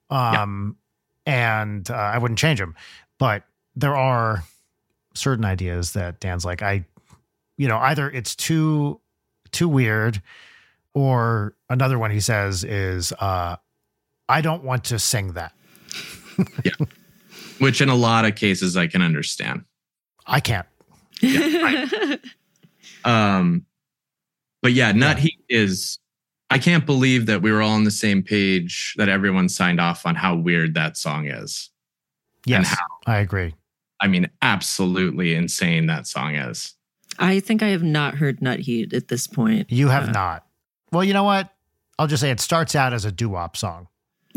And I wouldn't change them. But there are certain ideas that Dan's like, either it's too weird, or another one he says is, I don't want to sing that. Yeah. Which in a lot of cases I can understand. I can't. Yeah, right. But yeah, Nut Heat is, I can't believe that we were all on the same page, that everyone signed off on how weird that song is. Yes, I agree. I mean, absolutely insane that song is. I think I have not heard Nut Heat at this point. You have not. Well, you know what? I'll just say it starts out as a doo-wop song.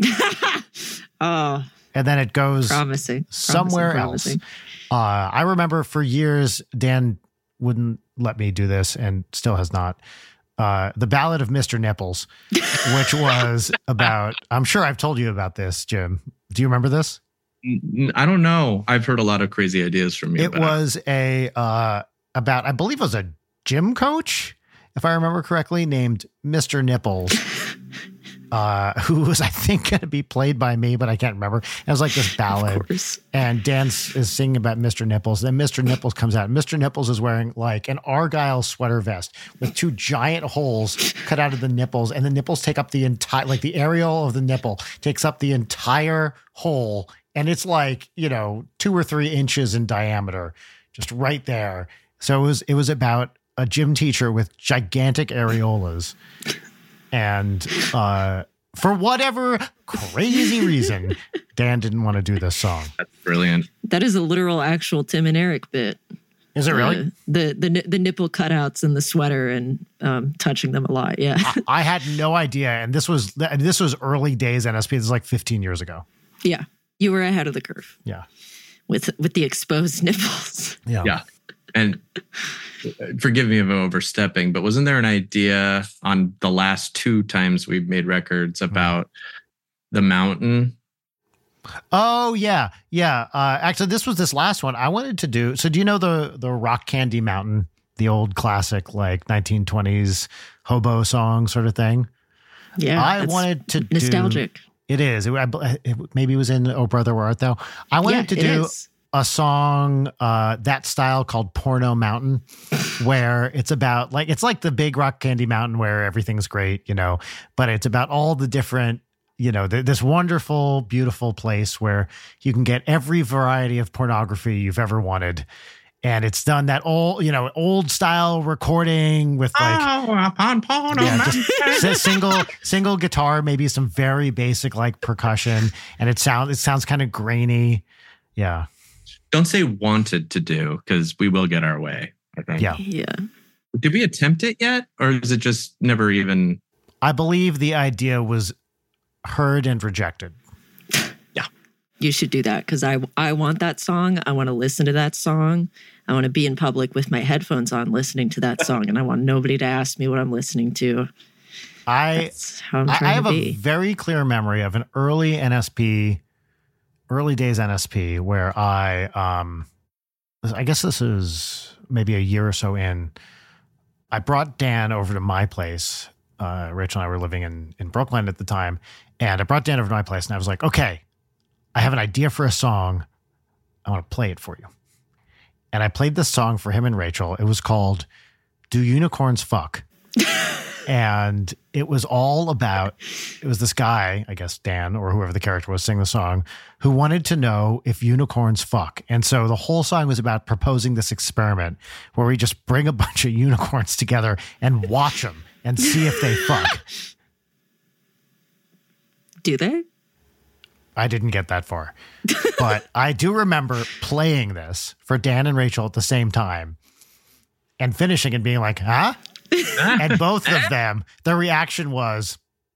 Oh. And then it goes somewhere else. I remember for years, Dan wouldn't let me do this and still has not. The Ballad of Mr. Nipples, which was about, I'm sure I've told you about this, Jim. Do you remember this? I don't know. I've heard a lot of crazy ideas from you. It was about, I believe it was a gym coach if I remember correctly, named Mr. Nipples, who was, I think, going to be played by me, but I can't remember. It was like this ballad. And Dan is singing about Mr. Nipples. Then Mr. Nipples comes out. Mr. Nipples is wearing like an Argyle sweater vest with 2 giant holes cut out of the nipples. And the nipples take up the entire, like the areole of the nipple takes up the entire hole. And it's like, 2 or 3 inches in diameter, just right there. So it was about a gym teacher with gigantic areolas. And for whatever crazy reason, Dan didn't want to do this song. That's brilliant. That is a literal, actual Tim and Eric bit. Is it really? The nipple cutouts in the sweater and touching them a lot. Yeah, I had no idea, and this was early days NSP. This is like 15 years ago. Yeah, you were ahead of the curve. Yeah, with the exposed nipples. Yeah, and. Forgive me if I'm overstepping, but wasn't there an idea on the last 2 times we've made records about the mountain? Oh, yeah. Yeah. Actually, this last one I wanted to do. So do you know the Rock Candy Mountain, the old classic, like 1920s hobo song sort of thing? Yeah. I wanted to nostalgic. It is. Maybe it was in Oh Brother, Where Art Thou? I wanted to do a song that style called Porno Mountain, where it's about it's like the big Rock Candy Mountain where everything's great, but it's about all the different, this wonderful, beautiful place where you can get every variety of pornography you've ever wanted. And it's done that old style recording with just single guitar, maybe some very basic like percussion, and it sounds kind of grainy. Yeah. Don't say wanted to do, because we will get our way, I think. Yeah. Did we attempt it yet? Or is it just never even? I believe the idea was heard and rejected. Yeah. You should do that, because I want that song. I want to listen to that song. I want to be in public with my headphones on listening to that song. And I want nobody to ask me what I'm listening to. That's how I'm trying I have to be. A very clear memory of an early days NSP where I guess this is maybe a year or so in, I brought Dan over to my place. Rachel and I were living in Brooklyn at the time, and I brought Dan over to my place, and I was like, okay, I have an idea for a song. I want to play it for you. And I played this song for him and Rachel. It was called Do Unicorns Fuck? And it was this guy, I guess Dan or whoever the character was singing the song, who wanted to know if unicorns fuck. And so the whole song was about proposing this experiment where we just bring a bunch of unicorns together and watch them and see if they fuck. Do they? I didn't get that far. But I do remember playing this for Dan and Rachel at the same time and finishing and being like, huh? And both of them, the reaction was,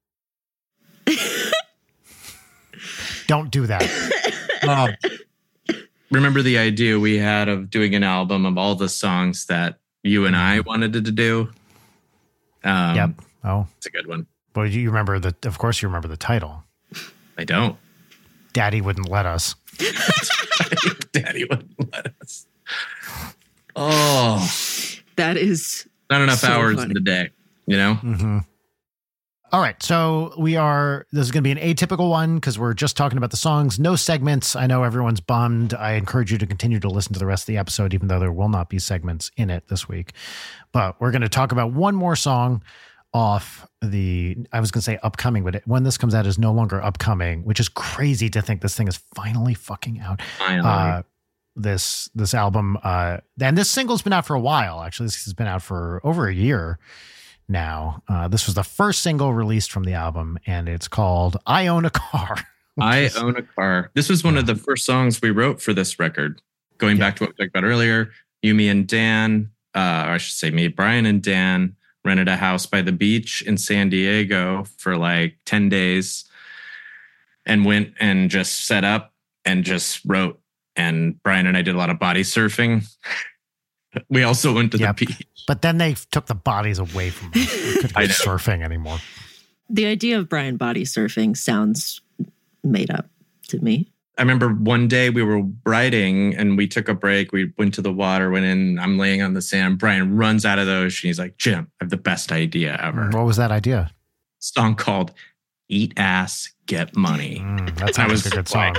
don't do that. Remember the idea we had of doing an album of all the songs that you and I wanted to do? Yep. Oh, it's a good one. Well, you remember of course you remember the title. I don't. Daddy wouldn't let us. Daddy wouldn't let us. Oh, that is not enough so hours funny. in the day, Mm-hmm. All right. So this is going to be an atypical one because we're just talking about the songs, no segments. I know everyone's bummed. I encourage you to continue to listen to the rest of the episode, even though there will not be segments in it this week. But we're going to talk about one more song off I was going to say upcoming, but when this comes out is no longer upcoming, which is crazy to think this thing is finally fucking out. Finally. This album, and this single's been out for a while. Actually, this has been out for over a year now. This was the first single released from the album, and it's called I Own a Car. I Own a Car. This was one of the first songs we wrote for this record. Going back to what we talked about earlier, me and Dan, or I should say me, Brian and Dan, rented a house by the beach in San Diego for like 10 days and went and just set up and just wrote. And Brian and I did a lot of body surfing. We also went to the beach. But then they took the bodies away from us. We couldn't go surfing anymore. The idea of Brian body surfing sounds made up to me. I remember one day we were writing and we took a break. We went to the water, went in. I'm laying on the sand. Brian runs out of the ocean. He's like, Jim, I have the best idea ever. What was that idea? Song called Eat Ass, Get Money. That sounds like a good song.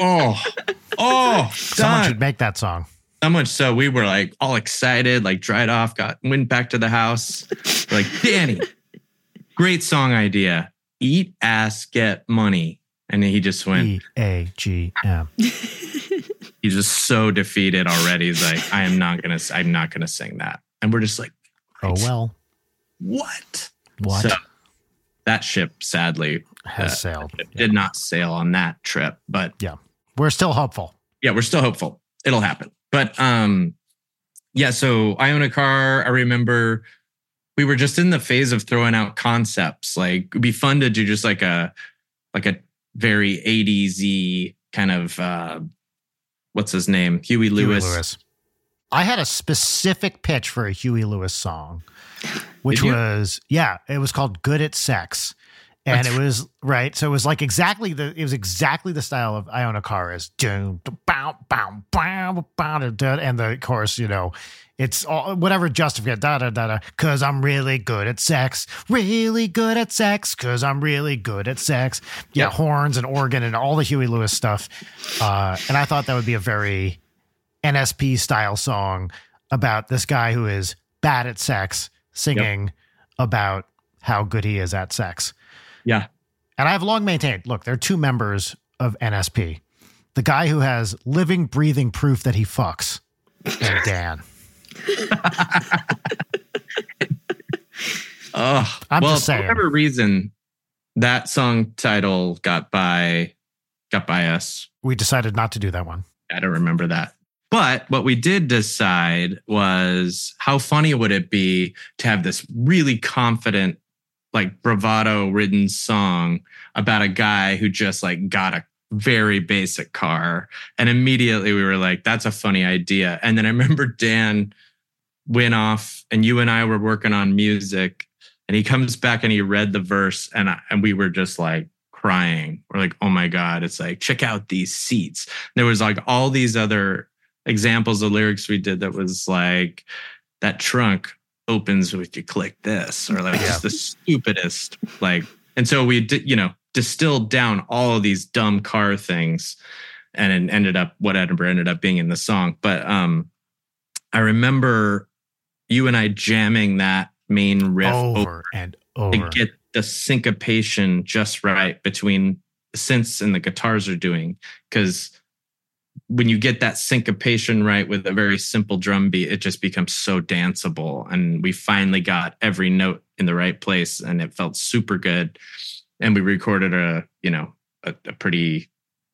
Someone should make that song. So much so we were like all excited, like dried off, went back to the house. We're like, Danny, great song idea. Eat Ass, Get Money. And then he just went EAGM. He's just so defeated already. He's like, I'm not gonna sing that. And we're just like, oh well. What? So that ship sadly has sailed. It did not sail on that trip, but yeah, we're still hopeful. Yeah, we're still hopeful. It'll happen. But yeah. So I own a car. I remember we were just in the phase of throwing out concepts. Like it'd be fun to do just like a very 80s-y kind of, what's his name? Huey Lewis. I had a specific pitch for a Huey Lewis song, which was, it was called Good at Sex. And it was, right. So it was like exactly the style of I Own a Car is. And the chorus, it's all, whatever justification, cause I'm really good at sex, cause I'm really good at sex. Yeah, horns and organ and all the Huey Lewis stuff. And I thought that would be a very NSP style song about this guy who is bad at sex, singing about how good he is at sex. Yeah. And I've long maintained, look, there are two members of NSP. The guy who has living, breathing proof that he fucks, and Dan. I'm just saying. For whatever reason, that song title got by us. We decided not to do that one. I don't remember that. But what we did decide was how funny would it be to have this really confident, like bravado-ridden song about a guy who just like got a very basic car. And immediately we were like, that's a funny idea. And then I remember Dan went off and you and I were working on music and he comes back and he read the verse and we were just like crying. We're like, oh my God, it's like, check out these seats. There was like all these other examples of lyrics we did that was like, that trunk opens if you click this, or like just the stupidest, like, and so we did, distilled down all of these dumb car things and it ended up being in the song. But I remember you and I jamming that main riff over and over to get the syncopation just right between the synths and the guitars are doing. Because when you get that syncopation right with a very simple drum beat, it just becomes so danceable. And we finally got every note in the right place and it felt super good. And we recorded a pretty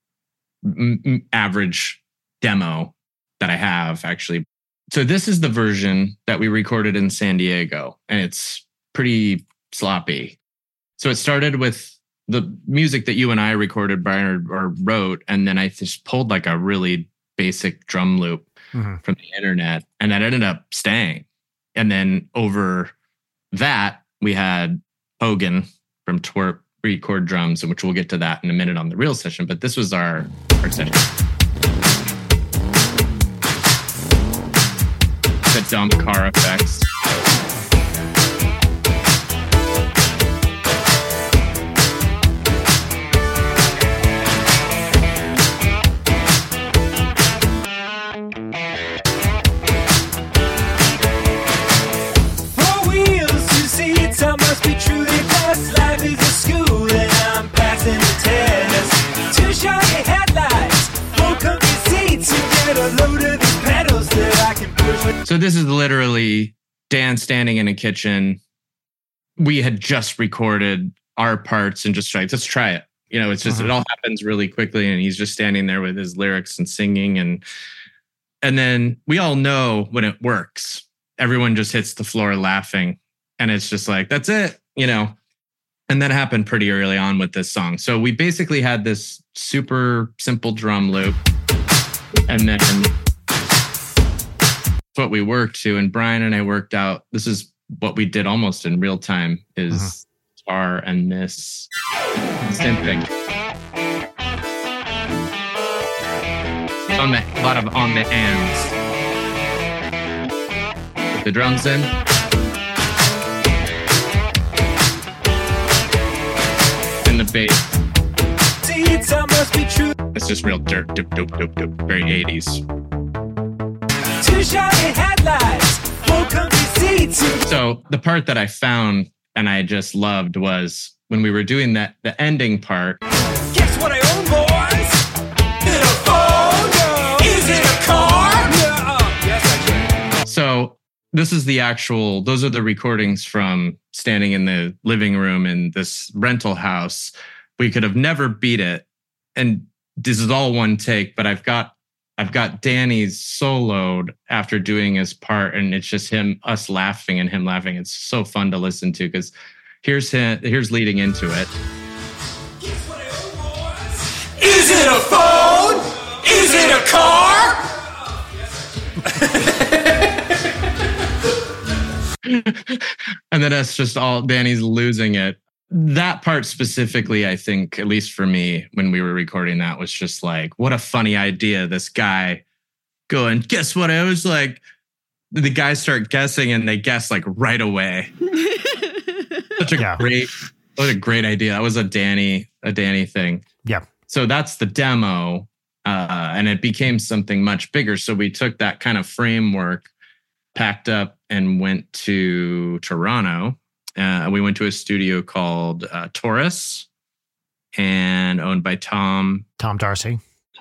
average demo that I have actually. So this is the version that we recorded in San Diego and it's pretty sloppy. So it started with the music that you and I recorded, Brian, or wrote, and then I just pulled like a really basic drum loop from the internet, and that ended up staying. And then over that, we had Hogan from Twerp record drums, which we'll get to that in a minute on the real session. But this was our session. The dumb car effects. So this is literally Dan standing in a kitchen. We had just recorded our parts and just like, let's try it. It's just, it all happens really quickly. And he's just standing there with his lyrics and singing. And then we all know when it works, everyone just hits the floor laughing. And it's just like, that's it, And that happened pretty early on with this song. So we basically had this super simple drum loop. And then what we worked to, and Brian and I worked out, this is what we did almost in real time, is guitar and this synth thing. a lot of on the ands. Put the drums in. And the bass. It's just real dirt, doop, doop, doop, doop. Very 80s. So the part that I found and I just loved was when we were doing the ending part. Guess what I own, boys? Is it a phone? No. Is it a car? No. Yes, I can. So this is those are the recordings from standing in the living room in this rental house. We could have never beat it. And this is all one take, but I've got Danny's soloed after doing his part, and it's just us laughing and him laughing. It's so fun to listen to because here's leading into it. Is it a phone? Is it a car? And then that's just all Danny's losing it. That part specifically, I think, at least for me, when we were recording that, was just like, what a funny idea. This guy going, guess what? I was like, the guys start guessing and they guess like right away. Such a great idea. That was a Danny thing. Yeah. So that's the demo. And it became something much bigger. So we took that kind of framework, packed up and went to Toronto. We went to a studio called Taurus and owned by Tom Darcy.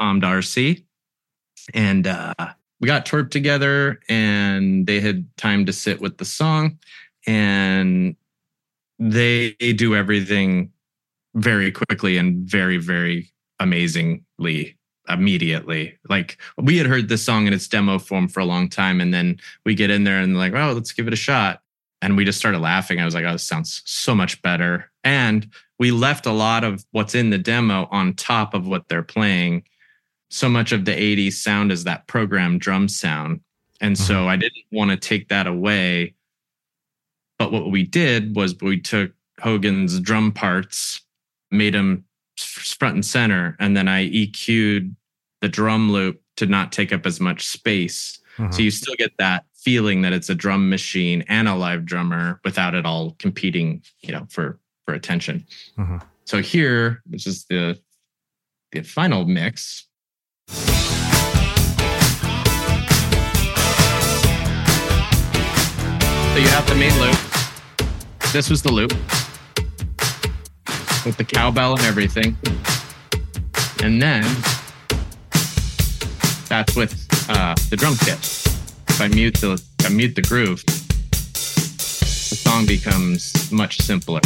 And we got Torp together and they had time to sit with the song, and they do everything very quickly and very, very amazingly immediately. Like, we had heard this song in its demo form for a long time, and then we get in there and like, oh, let's give it a shot. And we just started laughing. I was like, oh, this sounds so much better. And we left a lot of what's in the demo on top of what they're playing. So much of the 80s sound is that programmed drum sound. And so I didn't want to take that away. But what we did was we took Hogan's drum parts, made them front and center, and then I EQ'd the drum loop to not take up as much space. So you still get that feeling that it's a drum machine and a live drummer without it all competing, for attention. So here, this is the final mix. So you have the main loop. This was the loop with the cowbell and everything. And then that's with the drum kit. If I mute the groove, the song becomes much simpler.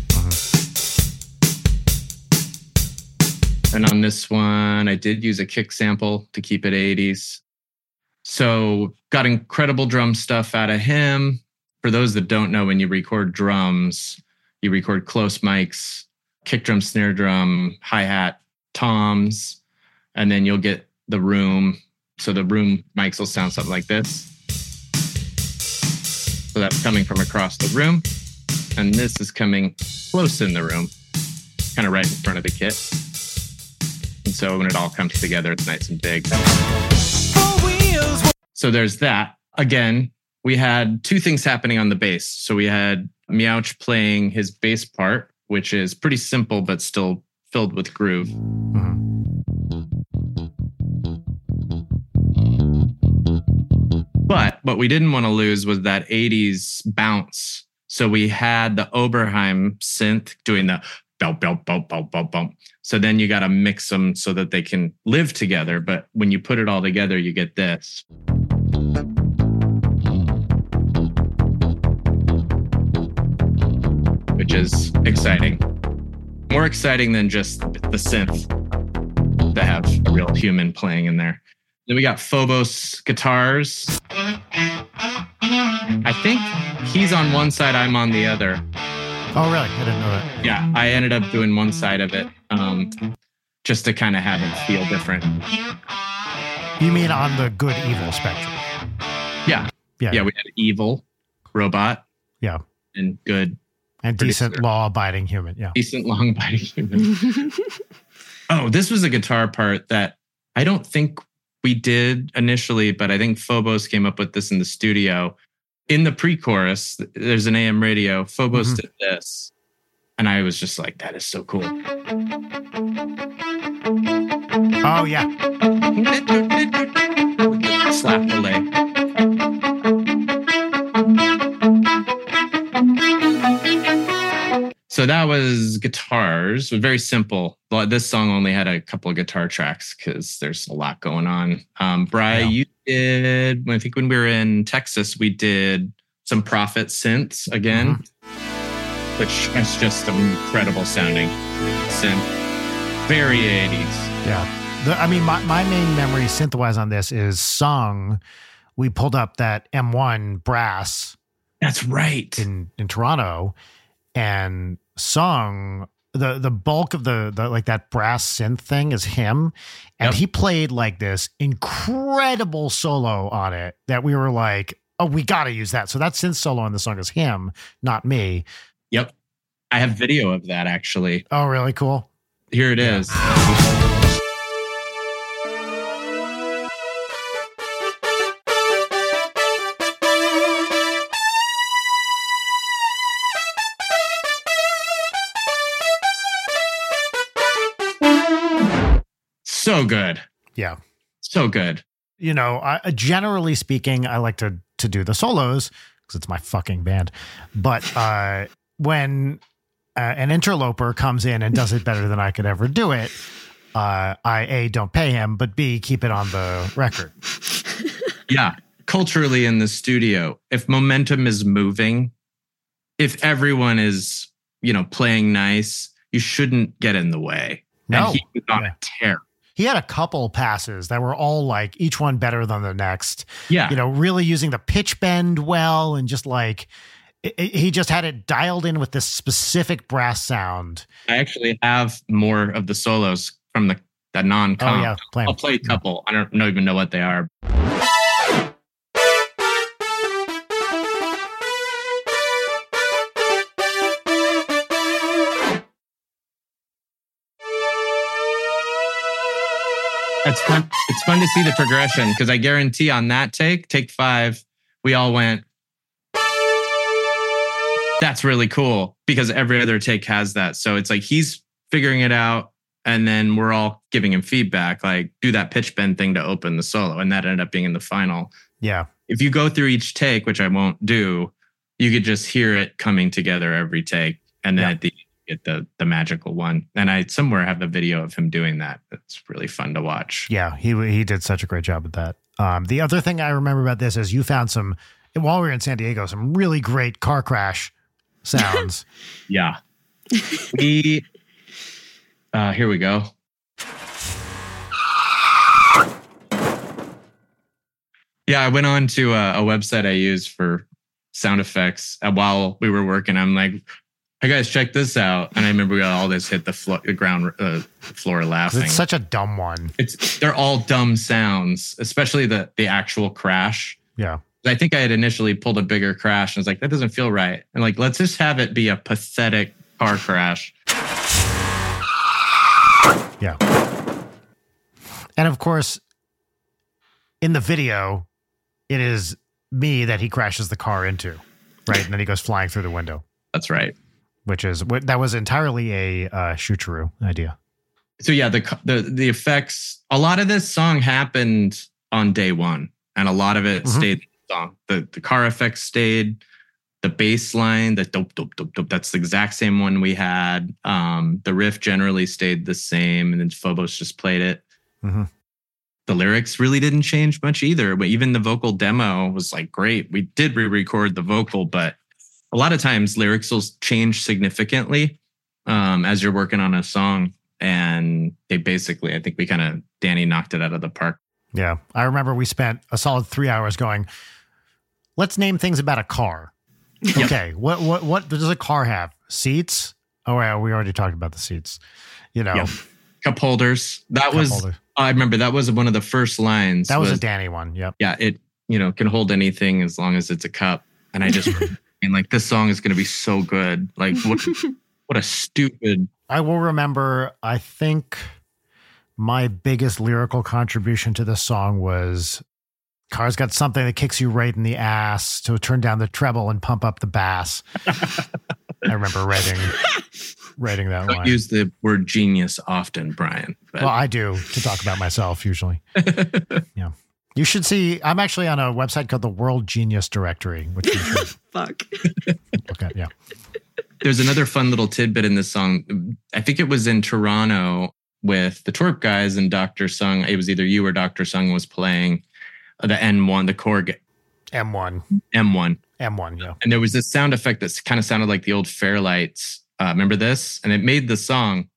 And on this one, I did use a kick sample to keep it 80s. So got incredible drum stuff out of him. For those that don't know, when you record drums, you record close mics, kick drum, snare drum, hi-hat, toms, and then you'll get the room. So the room mics will sound something like this. So that's coming from across the room. And this is coming close in the room, kind of right in front of the kit. And so when it all comes together, it's nice and big. So there's that. Again, we had two things happening on the bass. So we had Meouch playing his bass part, which is pretty simple, but still filled with groove. But what we didn't want to lose was that 80s bounce. So we had the Oberheim synth doing the bump, bump, bump, bump, bump, bump. So then you got to mix them so that they can live together. But when you put it all together, you get this. Which is exciting. More exciting than just the synth to have a real human playing in there. Then we got Phobos guitars. I think he's on one side, I'm on the other. Oh, really? I didn't know that. Yeah, I ended up doing one side of it just to kind of have it feel different. You mean on the good evil spectrum? Yeah. We had evil, robot. Yeah. And good. And decent, law-abiding human. Yeah. Decent, law-abiding human. Oh, this was a guitar part that I don't think we did initially, but I think Phobos came up with this in the studio. In the pre-chorus, there's an AM radio. Phobos did this. And I was just like, that is so cool. Oh, yeah. Slap delay. So that was guitars. It was very simple. But this song only had a couple of guitar tracks because there's a lot going on. Bri, you did, I think when we were in Texas, we did some Prophet synths again, which is just an incredible sounding synth. Very 80s. Yeah. My main memory synth-wise on this is Sung. We pulled up that M1 brass. That's right. In Toronto. And Sung, the bulk of the like that brass synth thing is him. And he played like this incredible solo on it that we were like, oh, we got to use that. So that synth solo on the song is him, not me. Yep. I have video of that actually. Oh, really? Cool. Here it is. So good. Yeah. So good. You know, generally speaking, I like to do the solos because it's my fucking band. But when an interloper comes in and does it better than I could ever do it, I A, don't pay him, but B, keep it on the record. Yeah. Culturally in the studio, if momentum is moving, if everyone is, playing nice, you shouldn't get in the way. No. And he was on a tear. He had a couple passes that were all like each one better than the next. Yeah. Really using the pitch bend well and just like he just had it dialed in with this specific brass sound. I actually have more of the solos from the non-comp. Oh, yeah. I'll play a couple. I don't even know what they are. It's fun to see the progression because I guarantee on that take 5, we all went, that's really cool because every other take has that. So it's like he's figuring it out and then we're all giving him feedback, like do that pitch bend thing to open the solo. And that ended up being in the final. Yeah. If you go through each take, which I won't do, you could just hear it coming together every take. And then at the get the magical one. And I somewhere have a video of him doing that. It's really fun to watch. Yeah, he did such a great job at that. The other thing I remember about this is you found while we were in San Diego, some really great car crash sounds. Yeah. Here we go. Yeah, I went on to a website I use for sound effects while we were working. I'm like, hey guys, check this out. And I remember we all just hit the floor laughing. It's such a dumb one. They're all dumb sounds, especially the actual crash. Yeah. I think I had initially pulled a bigger crash and I was like, that doesn't feel right. And like, let's just have it be a pathetic car crash. Yeah. And of course, in the video, it is me that he crashes the car into, right? And then he goes flying through the window. That's right. That was entirely a Shuchuru idea. So yeah, the effects, a lot of this song happened on day one and a lot of it stayed in the song. The car effects stayed, the bass line, the dope, dope, dope, dope, that's the exact same one we had. The riff generally stayed the same and then Phobos just played it. Mm-hmm. The lyrics really didn't change much either, but even the vocal demo was like great. We did re-record the vocal, but a lot of times lyrics will change significantly as you're working on a song. And they basically, I think Danny knocked it out of the park. Yeah. I remember we spent a solid 3 hours going, let's name things about a car. Okay. What does a car have? Seats? Oh, yeah, we already talked about the seats. Yep. Cup holders. I remember that was one of the first lines. That was a Danny one. Yep. Yeah. It, can hold anything as long as it's a cup. And I just, this song is going to be so good. Like what a stupid. I will remember, I think My biggest lyrical contribution to this song was Car's got something that kicks you right in the ass to turn down the treble and pump up the bass. I remember writing that line. I don't use the word genius often, Brian. But. Well, I do to talk about myself usually. Yeah. You should see, I'm actually on a website called the World Genius Directory, which you should Fuck. look at. Yeah. There's another fun little tidbit in this song. I think it was in Toronto with the Twerp guys and Dr. Sung. It was either you or Dr. Sung was playing the N1, the Korg. M1. M1, yeah. And there was this sound effect that kind of sounded like the old Fairlights. Remember this? And it made the song.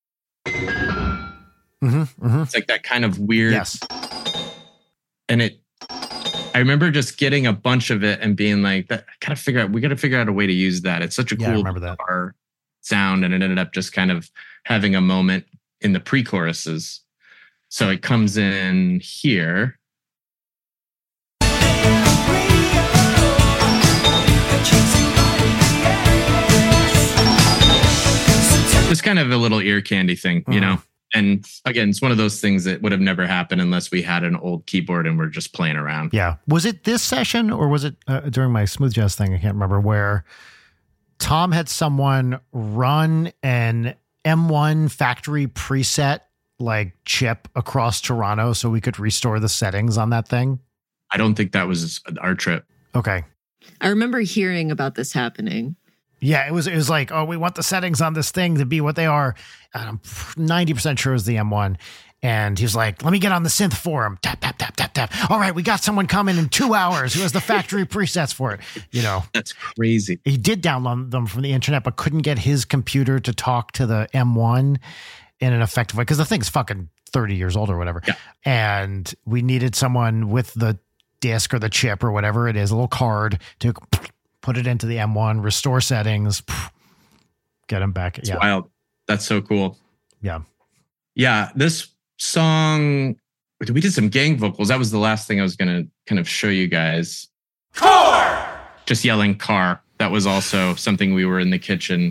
It's like that kind of weird. Yes. And I remember just getting a bunch of it and being like, we got to figure out a way to use that. It's such a cool guitar sound. And it ended up just kind of having a moment in the pre-choruses. So it comes in here. It's kind of a little ear candy thing, you know? And again, it's one of those things that would have never happened unless we had an old keyboard and we're just playing around. Yeah. Was it this session or was it during my smooth jazz thing? I can't remember, where Tom had someone run an M1 factory preset like chip across Toronto so we could restore the settings on that thing? I don't think that was our trip. Okay. I remember hearing about this happening. Yeah, it was like, oh, we want the settings on this thing to be what they are. And I'm 90% sure it was the M1. And he was like, let me get on the synth forum. Tap, tap, tap, tap, tap. All right, we got someone coming in 2 hours who has the factory presets for it. You know, that's crazy. He did download them from the internet, but couldn't get his computer to talk to the M1 in an effective way because the thing's fucking 30 years old or whatever. Yeah. And we needed someone with the disc or the chip or whatever it is, a little card to put it into the M1, restore settings, get him back. It's wild. That's so cool. Yeah. Yeah. This song, we did some gang vocals. That was the last thing I was going to kind of show you guys. Car! Just yelling car. That was also something we were in the kitchen.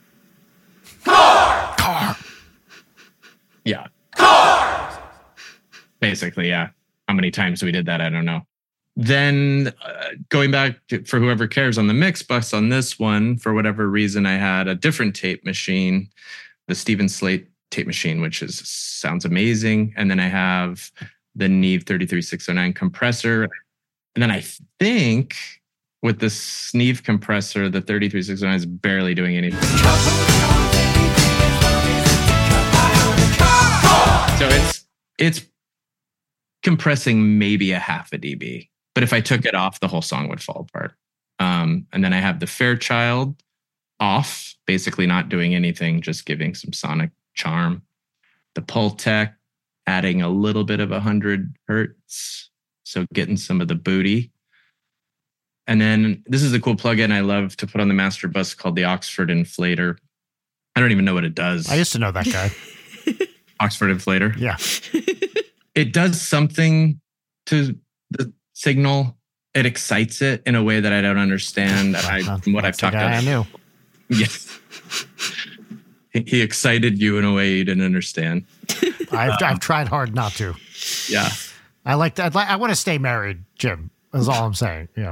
Car! Car! Yeah. Car! Basically, yeah. How many times we did that, I don't know. Then going back for whoever cares on the mix bus on this one, for whatever reason, I had a different tape machine, the Steven Slate tape machine, which sounds amazing. And then I have the Neve 33609 compressor. And then I think with this Neve compressor, the 33609 is barely doing anything. So it's compressing maybe a half a dB. But if I took it off, the whole song would fall apart. And then I have the Fairchild off, basically not doing anything, just giving some sonic charm. The Pultec adding a little bit of 100 hertz, so getting some of the booty. And then this is a cool plugin I love to put on the master bus called the Oxford Inflator. I don't even know what it does. I used to know that guy. Oxford Inflator? Yeah. It does something to the signal. It excites it in a way that I don't understand. From what I've talked about. I knew. Yes. He excited you in a way you didn't understand. I've tried hard not to. Yeah. I want to stay married, Jim. That's all I'm saying. Yeah.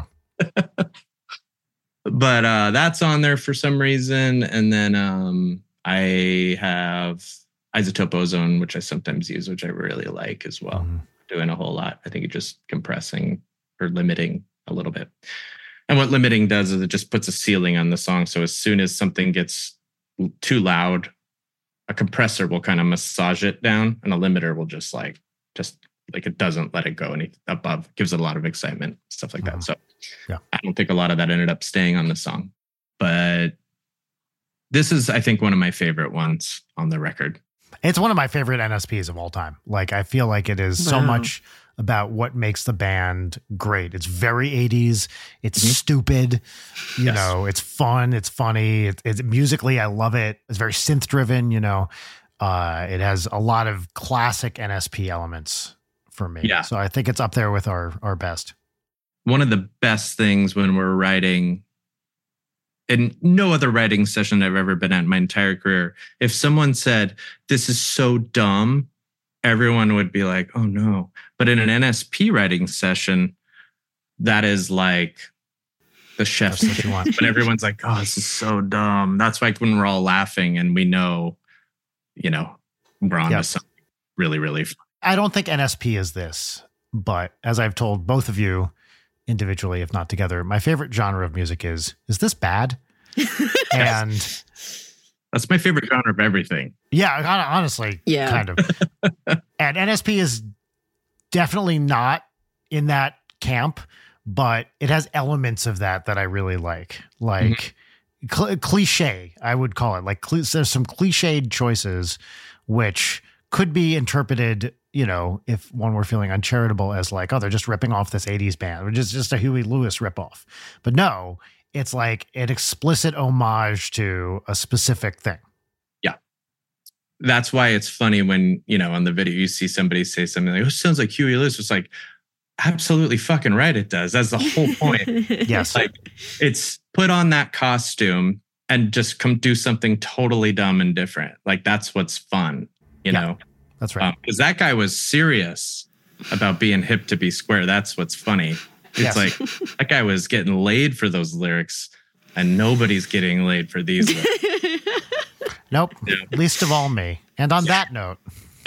But that's on there for some reason. And then I have Isotope Ozone, which I sometimes use, which I really like as well. Doing a whole lot. I think it's just compressing or limiting a little bit. And what limiting does is it just puts a ceiling on the song. So as soon as something gets too loud, a compressor will kind of massage it down, and a limiter will just like it doesn't let it go any above. Gives it a lot of excitement, stuff like that. So yeah, I don't think a lot of that ended up staying on the song, but this is, I think, one of my favorite ones on the record. It's one of my favorite NSPs of all time. Like, I feel like it is so much about what makes the band great. It's very 80s. It's stupid. You know, it's fun. It's funny. It's musically, I love it. It's very synth driven, you know. It has a lot of classic NSP elements for me. Yeah. So I think it's up there with our best. One of the best things when we're writing, in no other writing session I've ever been at in my entire career, if someone said, "This is so dumb," everyone would be like, oh no. But in an NSP writing session, that is like the chef's what you want. But everyone's like, oh, this is so dumb. That's like when we're all laughing and we know, we're on to something really, really fun. I don't think NSP is this, but as I've told both of you individually, if not together, my favorite genre of music is this bad? And that's my favorite genre of everything. Yeah, honestly, kind of. And NSP is definitely not in that camp, but it has elements of that I really like. Like cliche, I would call it. Like there's some cliched choices which could be interpreted, if one were feeling uncharitable, as like, oh, they're just ripping off this 80s band, which is just a Huey Lewis ripoff. But no, it's like an explicit homage to a specific thing. Yeah. That's why it's funny when, on the video, you see somebody say something like, oh, it sounds like Huey Lewis. It's like, absolutely fucking right it does. That's the whole point. Yes. Like, it's put on that costume and just come do something totally dumb and different. Like, that's what's fun, you know? That's right. Because that guy was serious about being hip to be square. That's what's funny. It's like, that guy was getting laid for those lyrics, and nobody's getting laid for these lyrics. Nope. Least of all me. And on that note,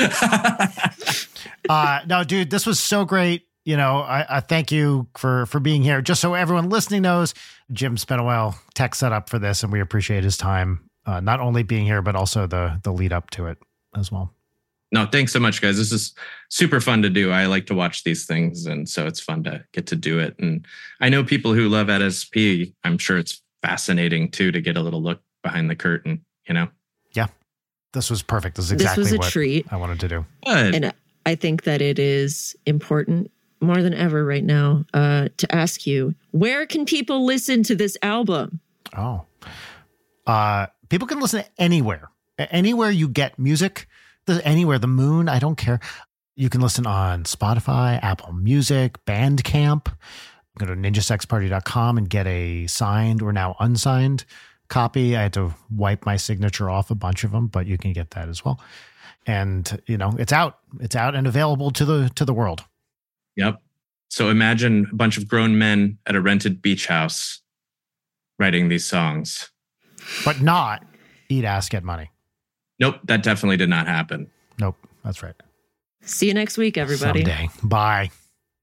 no, dude, this was so great. I thank you for being here. Just so everyone listening knows, Jim spent a while tech set up for this, and we appreciate his time, not only being here, but also the lead up to it as well. No, thanks so much, guys. This is super fun to do. I like to watch these things, and so it's fun to get to do it. And I know people who love NSP. I'm sure it's fascinating, too, to get a little look behind the curtain, Yeah, this was perfect. This is exactly what treat. I wanted to do. Good. And I think that it is important more than ever right now to ask you, where can people listen to this album? Oh, people can listen anywhere you get music. Anywhere, the moon, I don't care. You can listen on Spotify, Apple Music, Bandcamp. Go to ninjasexparty.com and get a signed or now unsigned copy. I had to wipe my signature off a bunch of them, but you can get that as well. And it's out and available to the world. Yep. So imagine a bunch of grown men at a rented beach house writing these songs. But not eat ass, get money. Nope, that definitely did not happen. Nope, that's right. See you next week, everybody. Someday. Bye.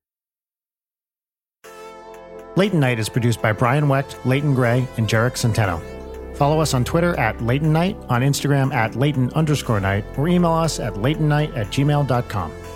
Leighton Night is produced by Brian Wecht, Leighton Gray, and Jarek Centeno. Follow us on Twitter at Leighton Night, on Instagram at Leighton_Night, or email us at leightonnight@gmail.com.